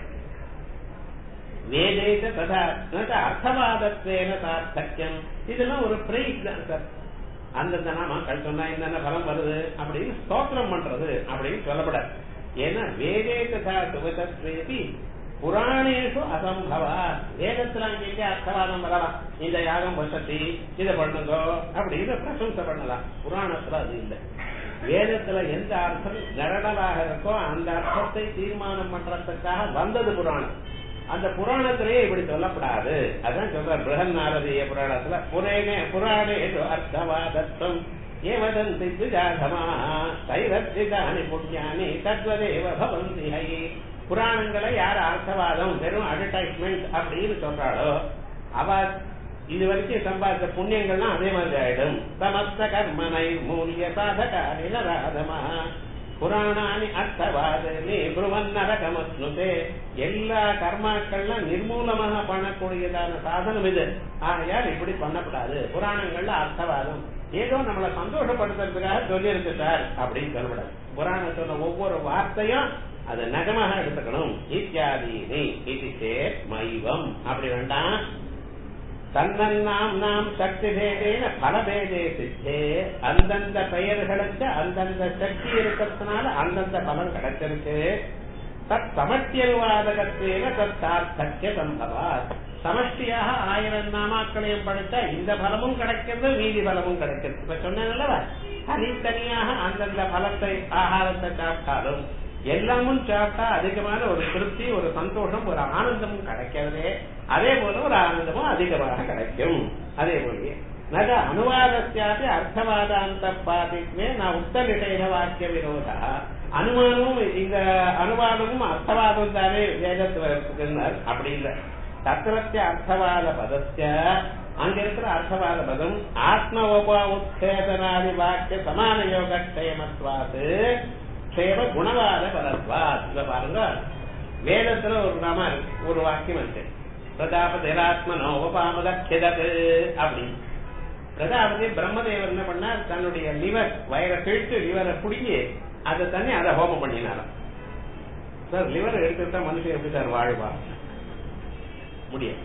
வேதேச ததா அர்த்தவாதத்தேன சார்த்தக்கியம், இதெல்லாம் ஒரு பிரைஸ் தான் சார். அந்தந்த நாமாக்கள் சொன்னா என்னென்ன பலம் வருது அப்படின்னு ஸ்தோத்திரம் பண்றது அப்படின்னு சொல்லப்படாது. ஏன்னா வேதே ததா சுகதத்வேபி புராணேஷு அசம்பவா. வேதத்துல அங்கே அர்த்தவாதம் வரலாம், இந்த யாகம் வசதி இதை பண்ணுதோ அப்படின்னு பிரசம்சை பண்ணலாம். புராணத்துல அது இல்லை. வேதத்துல எந்த அர்த்தம் நிரடலாக இருக்கோ அந்த அர்த்தத்தை தீர்மானம் பண்றதுக்காக வந்தது புராணம். அந்த புராணத்திலேயே இப்படி சொல்லப்படாது. அதான் சொல்ற பிருஹன்னாரதீய புராணத்துல புராணேஷு அர்த்தவாதத்துவம் ஏவதந்தி த்விஜாதமாஹ தைரத்விதானி புண்ணியானி தத்வதேவ பவந்தி ஹை. புராணங்களை யார் அர்த்தவாதம் வெறும் அட்வர்டைஸ்மெண்ட் அப்படின்னு சொல்றாளோ அவ இது வரைக்கும் சம்பாதித்த புண்ணியங்கள்லாம் அதே மாதிரி ஆயிடும். சமஸ்த கர்மனை மூல்ய சாதகாரி நராதமா புராணானி அர்த்தவாதே புருவன் நரகமஸ்னுதே. எல்லா கர்மாக்கள்லாம் நிர்மூலமாக பண்ணக்கூடியதான சாதனம் இது. ஆகையால் இப்படி பண்ணப்படாது. புராணங்கள்ல அர்த்தவாதம் ஏதோ நம்மளை சந்தோஷப்படுத்துறதுக்காக சொல்லி இருக்கு சார் அப்படின்னு சொல்லப்படாது. புராணம் சொன்ன ஒவ்வொரு வார்த்தையும் அது நகமாக எடுத்துக்கணும். இத்தியாதீனி இது சேர் மைவம் அப்படி வேண்டாம். தன்னன்னாம் நாம் சக்தி பேதேன பலபேதே சித்தே. அந்தந்த பெயர்களுக்கு அந்தந்த சக்தி இருக்கிறதுனால அந்தந்த பலம் கிடைச்சிருக்கு. தத் சமஷ்டியனுவாதகத்தேன தத்தார்த்தக்கிய சம்பவா. சமஷ்டியாக 1000 நாமாக்களையும் படித்தா இந்த பலமும் கிடைக்கிறது, மீதி பலமும் கிடைக்கிறது. இப்ப சொன்னேன்லவா, தனித்தனியாக அந்தந்த பலத்தை ஆகாரத்தை சாப்பிட்டாலும் எல்லாமும் சாப்பிட்டா அதிகமான ஒரு திருப்தி, ஒரு சந்தோஷம், ஒரு ஆனந்தமும் கிடைக்கிறது. அதே போல ஒரு ஆனந்தமும் அதிகமாக கிடைக்கும். அதே போல நக அனுவாதஸ்யாபி அர்த்தவாதாந்த பாதித்மே நான் உத்தரிஷேன வாக்கிய விரோதா. அனுமானமும் இந்த அனுவாதமும் அர்த்தவாதம் தானே வேதத்தில் அப்படி இல்லை. தத்திரத்திய அர்த்தவாத பதஸ்ய அங்க இருக்கிற அர்த்தவாத பதம் ஆத்மோப உத்சேதனாதி வாக்கிய சமான யோக க்ஷேமத்வாது க்ஷேம குணவாத பரத்வாத். இத பாருங்க, வேதத்துல ஒரு வாக்கியம் இருக்கு, பிரஜாபதிராத்மனோ உபாமதக்ஷிதது அப்படின்னு. பிரஜாபதி பிரம்மதேவர் என்ன பண்ணார், தன்னுடைய லிவர் வயிறை கிழித்து லிவரை பிடிங்கி அதை தண்ணி அதை ஹோமம் பண்ணினாராம். சார் லிவரை எடுத்துட்டா மனுஷன் எப்படி சார் வாழ்வா? முடியாது,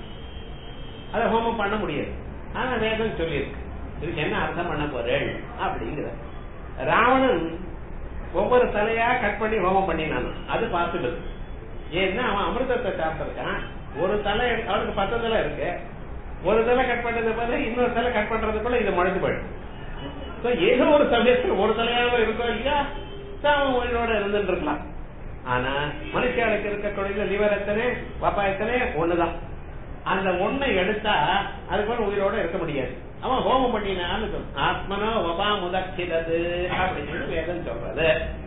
அதை ஹோமம் பண்ண முடியாது. ஆனா வேதம் சொல்லியிருக்கு, இதுக்கு என்ன அர்த்தம் பண்ண போறேன் அப்படிங்கிற. ராவணன் ஒவ்வொரு தலையா கட் பண்ணி ஹோமம் பண்ணினான், அது பாசிபிள். ஏன்னா அவன் அமிர்தத்தை சாப்பிட்டிருக்கான். ஒரு தலை அவனுக்கு 10 தலை இருக்கு, ஒரு தலை கட் பண்றது போல இன்னொரு தலை கட் பண்றதுக்குள்ள இது முளைச்சு போயிடும். ஏதோ ஒரு சமயத்துல ஒரு தலையாக இருக்கோ இல்லையா, அவன் உயிரோட இருந்துட்டு இருக்கலாம். ஆனா மனுஷாளுக்கு இருக்கக்கூடிய லிவர் எத்தனை பாப்பா எத்தனை ஒண்ணுதான். அந்த ஒன்னை எடுத்தா அதுக்கு உயிரோட இருக்க முடியாது. அவன் ஹோமம் பண்ணினான்னு ஆத்மனோ வபா முதக்ஷிதது அப்படின்னு வேதம் சொல்றது.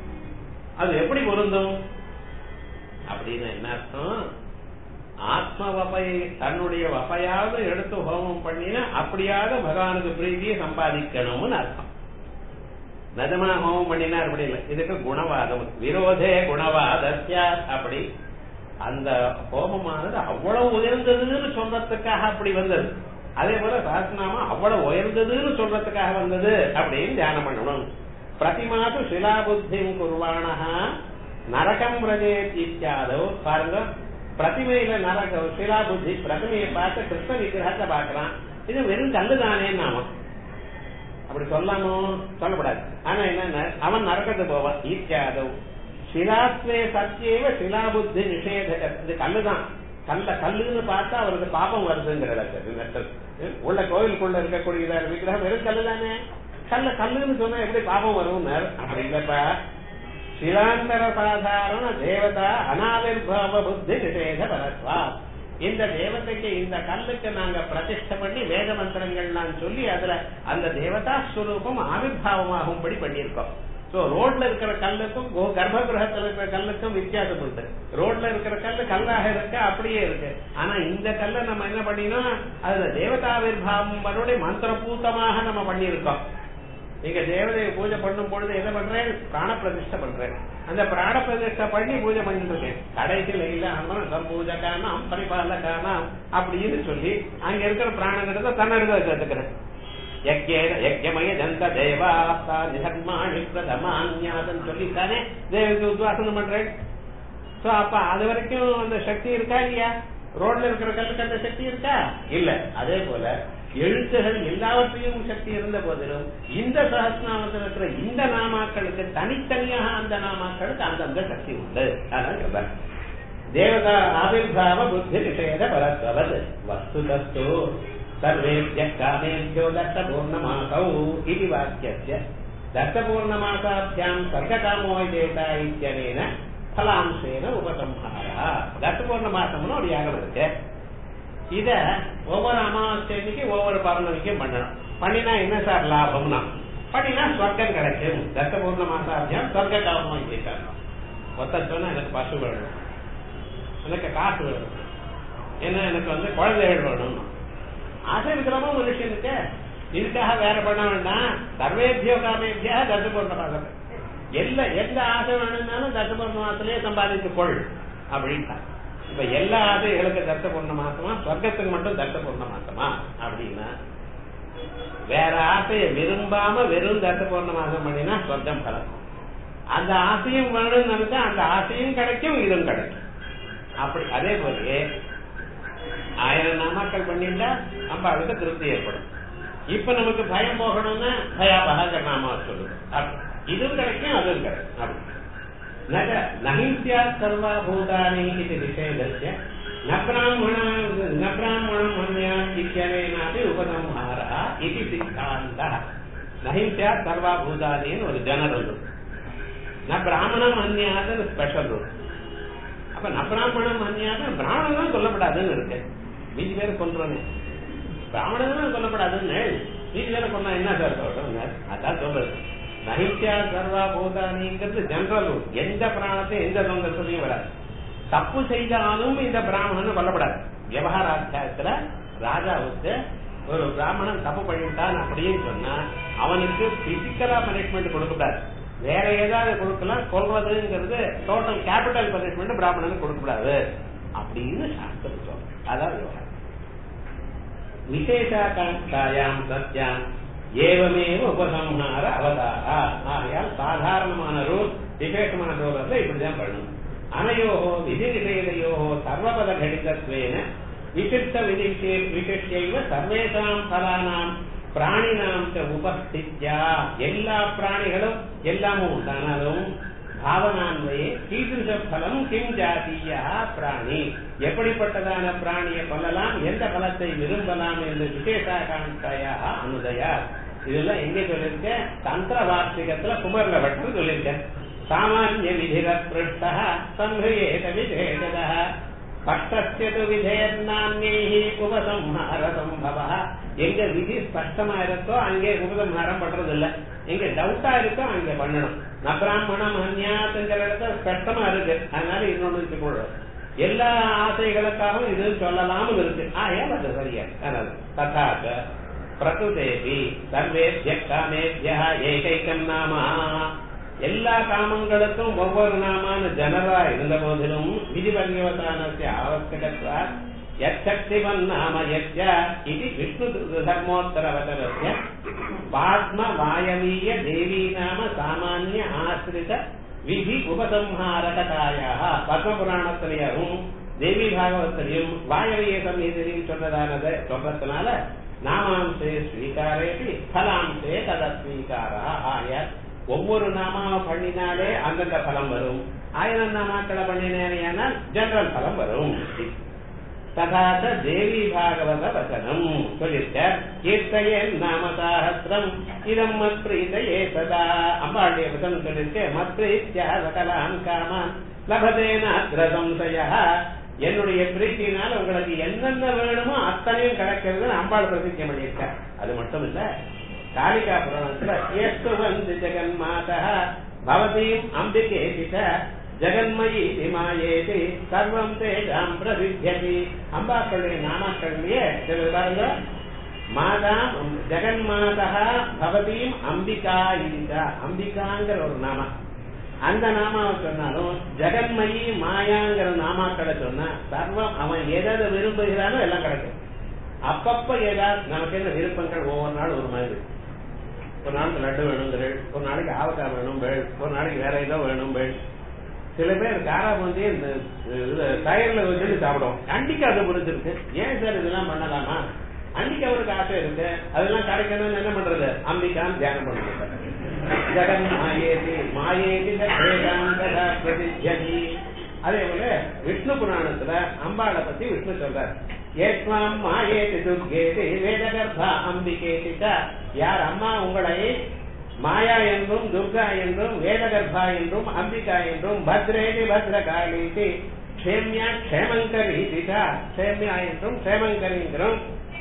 அது எப்படி பொருந்தும் அப்படின்னு என்ன அர்த்தம்? ஆத்ம வபை தன்னுடைய வபையாவது எடுத்து ஹோமம் பண்ணினா அப்படியாவது பகவானுக்கு பிரீதியை சம்பாதிக்கணும்னு அர்த்தம். நிஜமா ஹோமம் பண்ணினா அப்படி இல்லை. இதுக்கு குணவாதம் விரோதே குணவாதஸ்யா. அப்படி அந்த ஹோமமானது அவ்வளவு உயர்ந்ததுன்னு சொல்றதுக்காக அப்படி வந்தது. அதே போல சாஸ்திரநாமா அவ்வளவு உயர்ந்ததுன்னு சொல்றதுக்காக வந்தது அப்படின்னு தியானம் பண்ணணும். பிரதிமாது சிலாபுத்திம் குர்வாணஹா நரகம் பிரஜேத் இத்தியாதோ. பாருங்க, பிரதிமையில நரக சிலாபுத்தி பிரதிமையை பார்த்து கிருஷ்ண விக்கிரகத்தை பாக்குறான், இது வெறும் கல்லுதானே நாம அப்படி சொல்லாமோ சொல்லப்படாது. ஆனா என்ன, அவன் நரக்கத்துக்கு போவான். இத்தியாதோ சிலாத்வே சத்தியேவ சிலாபுத்தி நிஷேதக. இது கல்லுதான், கல்லுன்னு பார்த்தா அவருக்கு பாபம் வருதுங்கிறது. உள்ள கோயிலுக்குள்ள இருக்கக்கூடிய விக்கிரகம் வெறும் கல்லு தானே, கல்லுன்னு சொன்னா எப்படி பாபம் வரும்? அப்படி இல்லப்பா, சிலாந்தர சாதாரண தேவதா அனாவிர்பாவ புத்தி நிஷேத பரத்வா. இந்த தேவதைக்கு இந்த கல்லுக்கு நாங்க பிரதிஷ்டை பண்ணி வேத மந்திரங்கள் சொல்லி அதுல அந்த தேவதா ஸ்வரூபம் ஆவிர்வாவமாகும்படி பண்ணியிருக்கோம். ரோட்ல இருக்கிற கல்லுக்கும் கர்ப்ப கிரகத்தில் இருக்கிற கல்லுக்கும் வித்தியாசம் உண்டு. ரோட்ல இருக்கிற கல்லு கல்லாக இருக்க அப்படியே இருக்கு. ஆனா இந்த கல்லை நம்ம என்ன பண்ணினோம், அதுல தேவதாவிர்பாவம் மந்திரபூத்தமாக நம்ம பண்ணியிருக்கோம். நீங்க தேவதையை பூஜை பண்ணும் பொழுது என்ன பண்றேன், பிராண பிரதிஷ்டை பண்றேன். அந்த பிராண பிரதிஷ்டை பண்ணி பூஜை பண்ணிட்டு இருக்கேன். கடைசியில் இல்ல பூஜைக்கான பரிபாலக்கான அப்படின்னு சொல்லி அங்க இருக்கிற பிராணங்கிறத தன்னெடுக்க சேர்த்துக்கிறேன். யஜ்யமய ஜந்த தேவாஸ்தா நிகர்மாணி பிரதமான்யாதன்னு சொல்லித்தானே தேவக்கு உத்வாசனம் பண்றேன். அப்ப அது வரைக்கும் அந்த சக்தி இருக்கா இல்லையா? ரோட்ல இருக்கிற கல்லுக்கு அந்த சக்தி இருக்கா? இல்ல. அதே போல எழுத்துகள் எல்லாவற்றையும் சக்தி இருந்த போதிலும் இந்த சஹஸ்ரநாமத்தில் இருக்கிற இந்த நாமாக்களுக்கு தனித்தனியாக அந்த நாமாக்களுக்கு அந்தந்த சக்தி உண்டு. அதான் தேவதா ஆவிர்பாவ புத்தி நிஷேத பரத்வது வஸ்துதஸ்து சர்வேத்ய காமேத்யோ தத்தபூர்ணமாசௌ இதி வாக்கியஸ்ய தத்தபூர்ணமாசாभ्याम् சர்க்ககாமோ தேதா இத்யனேன பலாம்சேன உபசம்ஹாரா. தத்தபூர்ணமாசம்னு ஒரு யாகம் இருக்கு. இத ஒவ்வொரு அமாவாசைக்கு ஒவ்வொரு பௌர்ணமிக்கும் பண்ணணும். பண்ணினா என்ன சார் லாபம்னா, பண்ணினா சொர்க்கம் கிடைக்கும். தத்தபூர்ணமாசாभ्याम् சர்க்ககாமோ தேதா. ஒருத்தர் சொன்னா எனக்கு பசு வேணும், எனக்கு காசு வேணும், ஏன்னா எனக்கு குழந்தைகள் வேணும், ஆசை இருக்கிறமா மனுஷனுக்கு. இதுக்காக வேற பண்ண வேண்டாம். சர்வேபியோ காமேபியா தத்தபூர்ணமாசம். எந்த ஆசை வேணும்னாலும் தத்தபூர்ணமாசத்திலே சம்பாதித்துக் கொள் அப்படின்ட்டா. இப்ப எல்லா ஆசைகளுக்கு தத்தபூர்ண மாசமா, சொர்க்கத்துக்கு மட்டும் தத்தபூர்ண மாசமா அப்படின்னா, வேற ஆசையை விரும்பாம வெறும் தத்தபூர்ண மாசம் பண்ணினா சொர்க்கம் பலம். அந்த ஆசையும் வேணும்னு நினைச்சா அந்த ஆசையும் கிடைக்கும், இதுவும் கிடைக்கும். அப்படி அதே போலயே 1000 நாமாக்கள் பண்ணிட்டா அம்பாளுக்கு திருப்தி ஏற்படும். இப்ப நமக்கு பயம் போகணும்னா பயாபக நாமா சொல்லுது, இதுவும் கிடைக்கும் அதுவும் கிடைக்கும். அப்படி நகித்யா சர்வா பூதானி இது நிஷேதஸ்ய ந பிராமணம் மன்யா இத்யனேனாபி உபசம்ஹாரா இது சித்தாந்தः. நகித்யா சர்வா பூதானின்னு ஒரு ஜெனரல் ரூல், ந பிராமணம் மன்யாதுன்னு ஸ்பெஷல் ரூல். அப்ப ந பிராமணம் மன்யாது பிராமணன் தான் சொல்லப்படாதுன்னு இருக்கு. மீதி பேர் சொல்றேன் பிராமணன் தான் சொல்லப்படாதுன்னு. இதுல சொன்னா என்ன சார் சொல்றேன்? அதான் சொல்றது நகித்யா சர்வா பூதானிங்கிறது ஜெனரல் ரூல். எந்த பிராணத்தையும் எந்த சந்தர்ப்பத்தையும் வராது. தப்பு செய்தாலும் இந்த பிராமணன் கொல்லப்படாது. விவகாராத்தியாயத்துல ராஜாவுக்கு ஒரு பிராமணன் தப்பு பண்ணிட்டான் அப்படின்னு சொன்னா அவனுக்கு பிசிக்கலா பனிஷ்மெண்ட் கொடுக்கக்கூடாது, வேற ஏதாவது கொடுக்கலாம். கொல்வதுங்கிறது டோட்டல் கேபிட்டல் பனிஷ்மெண்ட் பிராமணனுக்கு கொடுக்கக்கூடாது அப்படின்னு சாஸ்திரம் சொல்ற. அதான் விவகாரம். விசேஷாகாங்காயாம் சத்யாம் ஏவமேவ உபசம்ஹார அவதாரா. ஆகையால் சாதாரணமான ரூல் விசேஷமான ரூல் இப்படிதான் பண்ணணும். அனையோ விதி நிஷேதையோ சர்வபத கடிதத்வேன விசிஷ்ட விசிஷ்யைவ சர்வேஷாம் பலானாம் பிராணினாம் உபஸ்தித்யா. எல்லா பிராணிகளும் எல்லாமும் உண்டானாலும் பாவனான்மையே கீதுஷ பலம் கிம் ஜாதியா பிராணி, எப்படிப்பட்டதான பிராணியை கொள்ளலாம், எந்த பலத்தை விரும்பலாம் என்று விசேஷாகாங்காயா அனுதயா. இதெல்லாம் எங்க சொல்லிருக்க? தந்திர வார்த்திகத்துல குமர்ல பட்டு சொல்லிருக்க. சாமானிய விதிர பிருஷ்ட சம்ஹ்ரியேத விசேஷத பட்டஸ்யது விதேர்நான்யைஹி உபசம்ஹார சம்பவ. எங்க விதி ஸ்பஷ்டமா இருக்கோ அங்கே உபசம்ஹாரம் பண்றது இல்ல, எங்க டவுட்டா இருக்கோ அங்க பண்ணணும். நபிராமணம் அந்நியாத்துங்கிற இடத்துல ஸ்பஷ்டமா இருக்கு, அதனால இன்னொன்னு வச்சுக்கொள்றோம். எல்லா ஆசைகளுக்காகவும் இது சொல்லலாமும் இருக்கு. ஏன் அது சரியா? ததாக பிரகிருதேபி சர்வேத்ய காமேத்யா ஏகைக்கம் நாமா. எல்லா காமங்களுக்கும் ஒவ்வொரு நாமான ஜனரா இருந்த போதிலும் விதிபர்யவதானஸ்ய ஆவஸ்யகத்வா யச்சக்திவன் நாம யத்ய இது விஷ்ணு தர்மோத்தர வசனஸ்ய பாத்ம வாயவீய தேவி நாம சாமானிய ஆசிரித விதி உபசம்ஹாரகதாயாக. பத்ம புராணத்திலையும் தேவி பாகவத்திலையும் வாயவீய சமீதிலையும் சொன்னதானதை சொல்றதுனால நாமாம்சே ஸ்வீகாரேபி பலாம்சே ததஸ்வீகாரா. ஆய ஒவ்வொரு நாமாவை பண்ணினாலே அந்தந்த பலம் வரும். 1000 நாமாக்களை பண்ணினால் ஜெனரல் பலம் வரும். ததாத தேவி பாகவத வசனம் சொல்லிருக்க. கீர்த்தையே நாம சாஹஸ்ரம் இதம் மத் பிரீதையே சதா. அம்பாளுடைய வசனம் சொல்லிருக்க. மத் பிரீத்யா சகலாம் காமான் லபதேன அத்ர சம்சய. என்னுடைய பிரீத்தினால் உங்களுக்கு என்னென்ன வேணுமோ அத்தனையும் கிடைக்கிறது அம்பாள் பிரதிஜை பண்ணியிருக்க. அது மட்டும் இல்ல, காளிகா புராணத்துல ஏஸ்து வந்து ஜெகன் மாதா பவதீம் அம்பிகேதித ஜெகன்மயி மாயேதி சர்வம் தேஜாம் பிரசித்தியதி. அம்பாக்களுடைய நாமாக்களிலேயே பாருங்க, மாதா ஜெகன் மாதா பவதீம் அம்பிகா இதிதா. அம்பிகாங்கிற ஒரு நாமா, அந்த நாமாவை சொன்னாலும் ஜெகன்மயி மாயாங்கிற நாமாக்களை சொன்னா சர்வம் அவன் எதாவது விரும்புகிறானோ எல்லாம் கிடைக்கும். அப்பப்ப ஏதாவது நமக்கு என்ன விருப்பங்கள் ஒவ்வொரு நாள் ஒரு மாதிரி. ஒரு நாளைக்கு லட்டு வேணுங்கிற, ஒரு நாளைக்கு ஆவக்காய் வேணும், ஒரு நாளைக்கு வேற ஏதோ வேணும். சில பேர் காரா வந்து இந்த டயர்ல வச்சு சாப்பிடுவோம். அன்னைக்கு அதை புரிஞ்சிருக்கு. ஏன் சார் இதெல்லாம் பண்ணலாமா? அன்னைக்கு அவருக்கு ஆசை இருக்கு, அதெல்லாம் கிடைக்கணும்னு என்ன பண்றது? அம்பிகான் தியானம் பண்ணுறது. ஜெகன் மாயேதி மாயேதி பிரதிஜதி. அதே போல விஷ்ணு புராணத்துல அம்பாளை பத்தி விஷ்ணு சொல்றார். ஏத்வாம் மாயேதி துர்கேதி வேதகர்பா அம்பிகேதி. யார் அம்மா உங்களை மாயா என்றும் துர்கா என்றும் வேதகர்பா என்றும் அம்பிகா என்றும் பத்ரேதி பத்ரகாளீதி க்ஷேம்யா க்ஷேமங்கரீதிதா. க்ஷேம்யா என்றும் க்ஷேமங்கரி என்றும்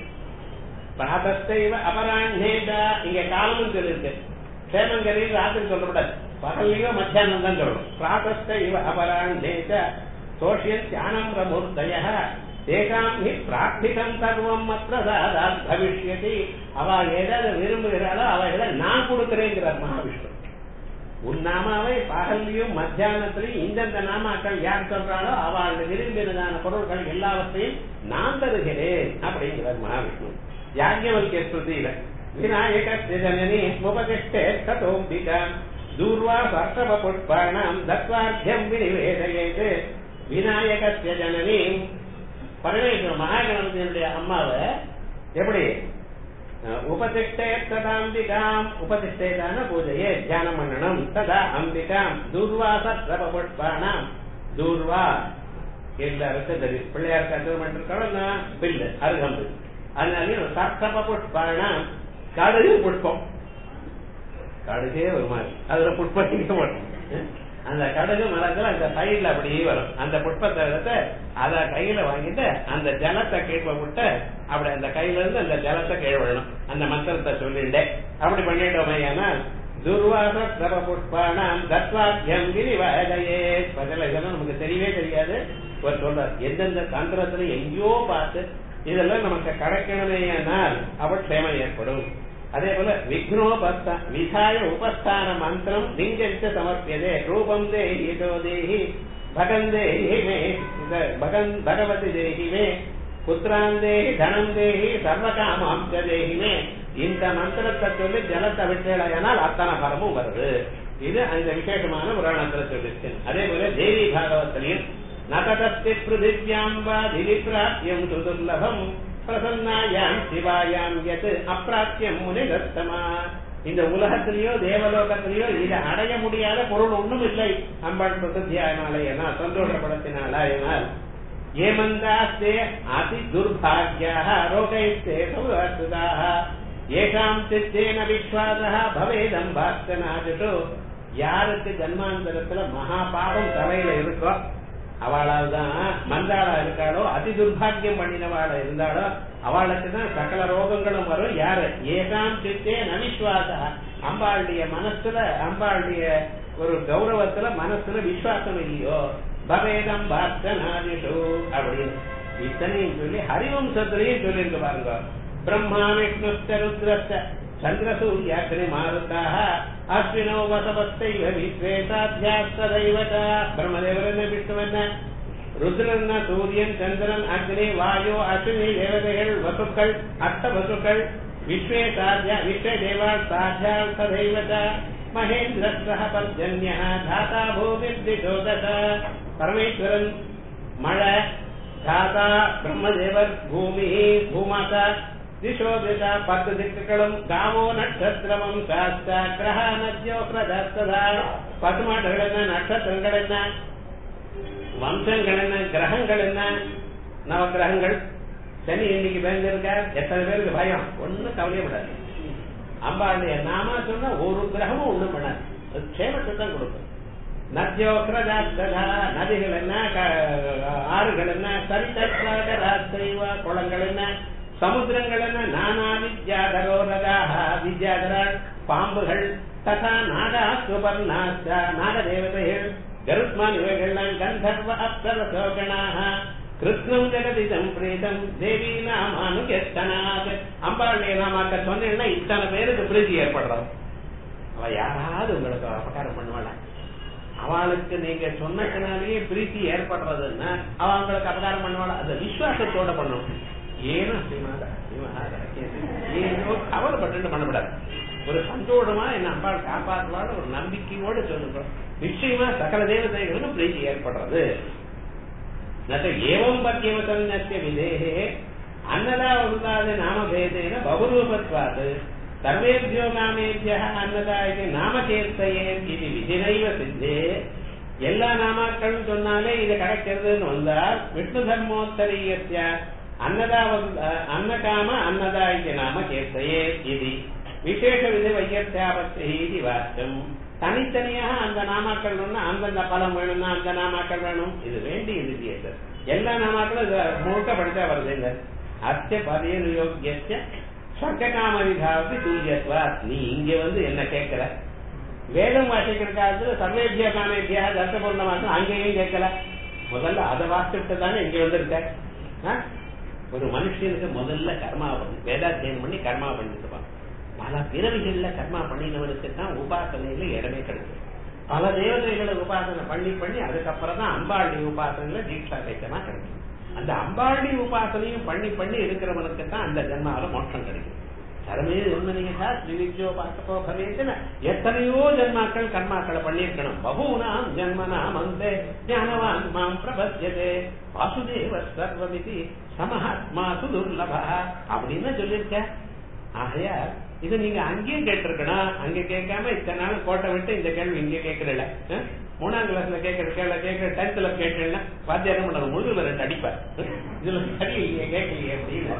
பிராதஸ்தைவ அபராண்ணேதா. இங்க காலமும் சொல்லிருக்கு. க்ஷேமங்கரி ராத்திரி சொல்லக்கூடாது, பகல்லையோ மத்தியானம் தான் சொல்லணும். பிராதஸ்தைவ அபராண்ணேத சோஷியன் தியானம் பிரமூர்த்தய தேகாம் ஹி பிரார்த்திகம் சர்வம் மத்ரதாத் பவிஷ்யதி. அவ ஏதாவது விரும்புகிறாளோ அவைகளை நான் கொடுக்கிறேங்கிறார் மகாவிஷ்ணு. உன் நாமாவை பகல்லையும் மத்தியானத்திலையும் இந்தந்த நாமாக்கள் யார் சொல்றாளோ அவள் விரும்பினதான பொருட்கள் எல்லாவற்றையும் நான் தருகிறேன் அப்படிங்கிறார் மகாவிஷ்ணு. யாஜ்ஞவல்கிய ஸ்ருதியில விநாயகஸ்ய ஜனனி உபதிஷ்டே ததோம்பிகா தூர்வா சர்வ புஷ்பாணாம் தத்வார்த்தியம் விநிவேதயேத். விநாயகஸ்ய ஜனனி பரமேஸ்வர மகாகணபதியினுடைய அம்மாவை எப்படி உபதிஷ்டே ததா அம்பிகாம், உபதிஷ்டேதான பூஜையே தியானம் பண்ணணும். ததா அம்பிகாம் தூர்வா சர்வ புஷ்பாணாம். தூர்வா எல்லாருக்கும் தெரியும், பிள்ளையாருக்கு அர்த்தம் இருக்கணும்னா பில்லு அருகம்பு. அதனால சர்வ புஷ்பாணாம் கடுகு புஷ்பம், கடுகே ஒரு மாதிரி அதுல புஷ்பம் அந்த கடுகு மரத்துல அந்த சைட்ல அப்படியே வரும். அந்த புஷ்பத்தை எடுத்து அத கையில வாங்கிட்டு அந்த ஜலத்தை கீழே விட்டு அப்படி அந்த கையில இருந்து அந்த ஜலத்தை கீழே விடணும். அந்த மந்திரத்தை சொல்லிட்டு அப்படி பண்ணிட்டோமே. ஏன்னா துர்வாச புஷ்பானாம் தத்வாக்கியம் விரிவாதையே பதில இதெல்லாம் நமக்கு தெரியவே தெரியாது. ஒரு சொல்றார் எந்தெந்த தந்திரத்துல எங்கேயோ பார்த்து இதெல்லாம் நமக்கு கிடைக்கணுமேனால் அவட்சேமம் ஏற்படும். அதே போல விக்னோபஸ்த விதாய உபஸ்தான மந்திரம் லிங்கச்ச சமர்ப்பியதே ரூபம் தேஹி இதோ தேஹி பகன் தேஹி மே பகவதி தேஹி மே புத்திரான் தேஹி தனம் தேஹி சர்வகாமாம்ச தேஹி மே. இந்த மந்திரத்தை சொல்லி ஜலத்தை விட்டேனால் அத்தனை பலமும் வருது. இது அந்த விசேஷமான புராணத்துல சொல்லிருக்கு. அதே போல தேவி பாகவத்திலையும் நகதத்தி பிருதிவ்யாம் வா திவிப்ராப்யம் சுதுர்லபம் பிரசன்னாயாம் சிவாயாம் யத் அப்ராப்யம் முனிதத்தமா. இந்த உலகத்திலேயோ தேவலோகத்திலேயோ இதை அடைய முடியாத பொருள் ஒண்ணும் இல்லை அம்பாள் பிரசித்தியானாலேனால் சந்தோஷப்படத்தினாலாயினால் ஏமந்தாஸ்தே அதி துர்பாக்யாக ரோகைஸ்தே சௌராசுதாக ஏஷாம் சித்தேன விஸ்வாசா பவேதம் பாஸ்கநாதிஷு. யாருக்கு ஜன்மாந்தரத்துல மகா பாவம் தலையில இருக்கோ அவளால்தான் மந்தாளா இருக்காளோ அதி துர்பாகியம் பண்ணினவாள இருந்தாலோ அவளுக்கு தான் சகல ரோகங்களும் வரும். யாரு ஏகாம் சித்தே நவிஸ்வாச அம்பாளுடைய மனசுல அம்பாளுடைய ஒரு கௌரவத்துல மனசுல விசுவாசம் இல்லையோ பவேதம் பாஸ்கநாதிஷு அப்படின்னு இத்தனையும் சொல்லி ஹரிவம்சத்திலையும் சொல்லியிருக்கு பாருங்க. பிரம்மா விஷ்ணுஸ்த ருத்ரஸ்த சந்திரசூர்யாக்னி மாருதாக அஸ்வினோ வசவஸ்தைவ விஸ்வேசாத்யாஸ்ததைவத. பிரம்மதேவரன் விஷ்ணுவன் ருத்ரன் சூரியன் சந்திரன் அக்னி வாயு அஸ்வினி தேவதைகள் வசுக்கள் அஷ்ட வசுக்கள் விஸ்வேசாத்யா விஸ்வே தேவால் சாத்யால் சதைவத. மகேந்திர சஹ பர்ஜன்ய தாத்தா பூமிர்திஜோதச. பரமேஸ்வரன் மழை தாத்தா பிரம்மதேவர் பூமி பூமாதா திசோ திசா 10 திக்குகளும் காமோ நட்சத்திரமும் சாஸ்தா கிரக நத்யோ பிரதஸ்ததா. பசுமாடுகள் என்ன நட்சத்திரங்கள் என்ன வம்சங்கள் என்ன கிரகங்கள் என்ன நவகிரகங்கள். சனி இன்னைக்கு பயந்திருக்கார் எத்தனை பேருக்கு பயம் ஒன்னும் கவலையப்படாது. அம்பாளுடைய நாமா சொன்னா ஒரு கிரகமும் ஒண்ணும் பண்ணாது. க்ஷேமத்தை தான் கொடுக்கும். நத்யோ பிரதஸ்ததா நதிகள் என்ன ஆறுகள் என்ன சரித்திர குளங்கள் என்ன சமுத்திரங்கள் என்ன நானா வித்யாதரோரகாக வித்யாதரால் பாம்புகள் ததா நாகா சுபர்ணாஸ்தா நாக தேவதைகள் கருத்மான் இவைகள்லாம் கந்தர்வ அப்சரசோகணாக கிருஷ்ணம் ஜெகதிதம் பிரீதம் தேவி நாமானு கெத்தனாத். அம்பாளுடைய நாமாக்க சொன்னா இத்தனை பேருக்கு பிரீதி ஏற்படுறது. அவ யாராவது உங்களுக்கு அபகாரம் பண்ணுவாளா? அவளுக்கு நீங்க சொன்னதுனாலேயே பிரீத்தி ஏற்படுறதுன்னா அவங்களுக்கு அபகாரம் பண்ணுவாளா? அந்த விசுவாசத்தோட பண்ணணும். ஏனோ ஏதோ கவலைப்பட்டு பண்ணக்கூடாது. ஒரு சந்தோஷமா என்ன அம்பாள் காப்பாற்றுவாள் ஒரு நம்பிக்கையோடு சொல்லுங்க. நிச்சயமா சகல தேவதைகளுக்கும் பிரீத்தி ஏற்படுறது. ஏவம் பத்தியவசன்ய விதேகே அன்னதா உண்டாத நாமபேதேன பகுரூபத்வாது சர்வேபியோ நாமேபிய அன்னதா இது நாமகீர்த்தையே இது விதினைவ சித்தே. எல்லா நாமாக்களும் சொன்னாலே இது கிடைக்கிறதுன்னு வந்தால் விஷ்ணு தர்மோத்தரீயஸ்ய அன்னதா அன்னகாம அன்னதா இது நாம கீர்த்தையே இது விசேஷ வித வையத்தியாபத்தை இது வாச்சம். தனித்தனியாக அந்த நாமாக்கள் வேணும், அந்தந்த பலம் வேணும்னா அந்த நாமாக்கள் வேணும். இது வேண்டி இது எல்லா நாமாக்களும் முழுக்க படிச்சா வருது. இல்ல அத்திய பதிய யோகிய சொர்க்காம விதாவுக்கு தூயத்வா. நீ இங்க வந்து என்ன கேட்கல, வேதம் வாசிக்கிற காலத்துல சர்வேபியா காமேபியா தர்த்தபூர்ண வாசம் அங்கேயும் கேட்கல. முதல்ல அதை வாசிட்டு தானே இங்க வந்திருக்க. ஒரு மனுஷனுக்கு முதல்ல கர்மா வேதாத்தியனம் பண்ணி கர்மா பண்ணிட்டுப்பான். பல பிறவிகள்ல கர்மா பண்ணினவனுக்கு தான் உபாசனையில இடமே கிடைக்கும். பல தேவதைகளை உபாசனை பண்ணி பண்ணி அதுக்கப்புறம் தான் அம்பாளி உபாசனையில தீட்சா கைத்தமா கிடைக்கும். அந்த அம்பாளி உபாசனையும் பண்ணி பண்ணி இருக்கிறவனுக்கு தான் அந்த ஜென்மாவில மோட்சம் கிடைக்கும். எத்தனையோ ஜென்மாக்கள் கர்மாக்களை பண்ணிருக்கணும். பகூனாம் ஜென்மனாம் அந்தே ஞானவான் மாம் பிரபத்யதே வாசுதேவ சர்வமிதி சமஹாத்மா சுதுர்லபா அப்படின்னு சொல்லியிருக்க. ஆகையா இது நீங்க அங்கேயும் கேட்டிருக்கணும். அங்க கேட்காம இத்தனை நாள் கோட்டை விட்டு இந்த கேள்வி இங்க கேட்கல. 3ஆம் கிளாஸ்ல கேட்கிற கேள்வி கேட்கிற 10th கேட்கல வாத்தியாரம் பண்ண முழுதுல 2 அடிப்பார். இதுல சரியில்லையே கேட்கலையே அப்படின்னு.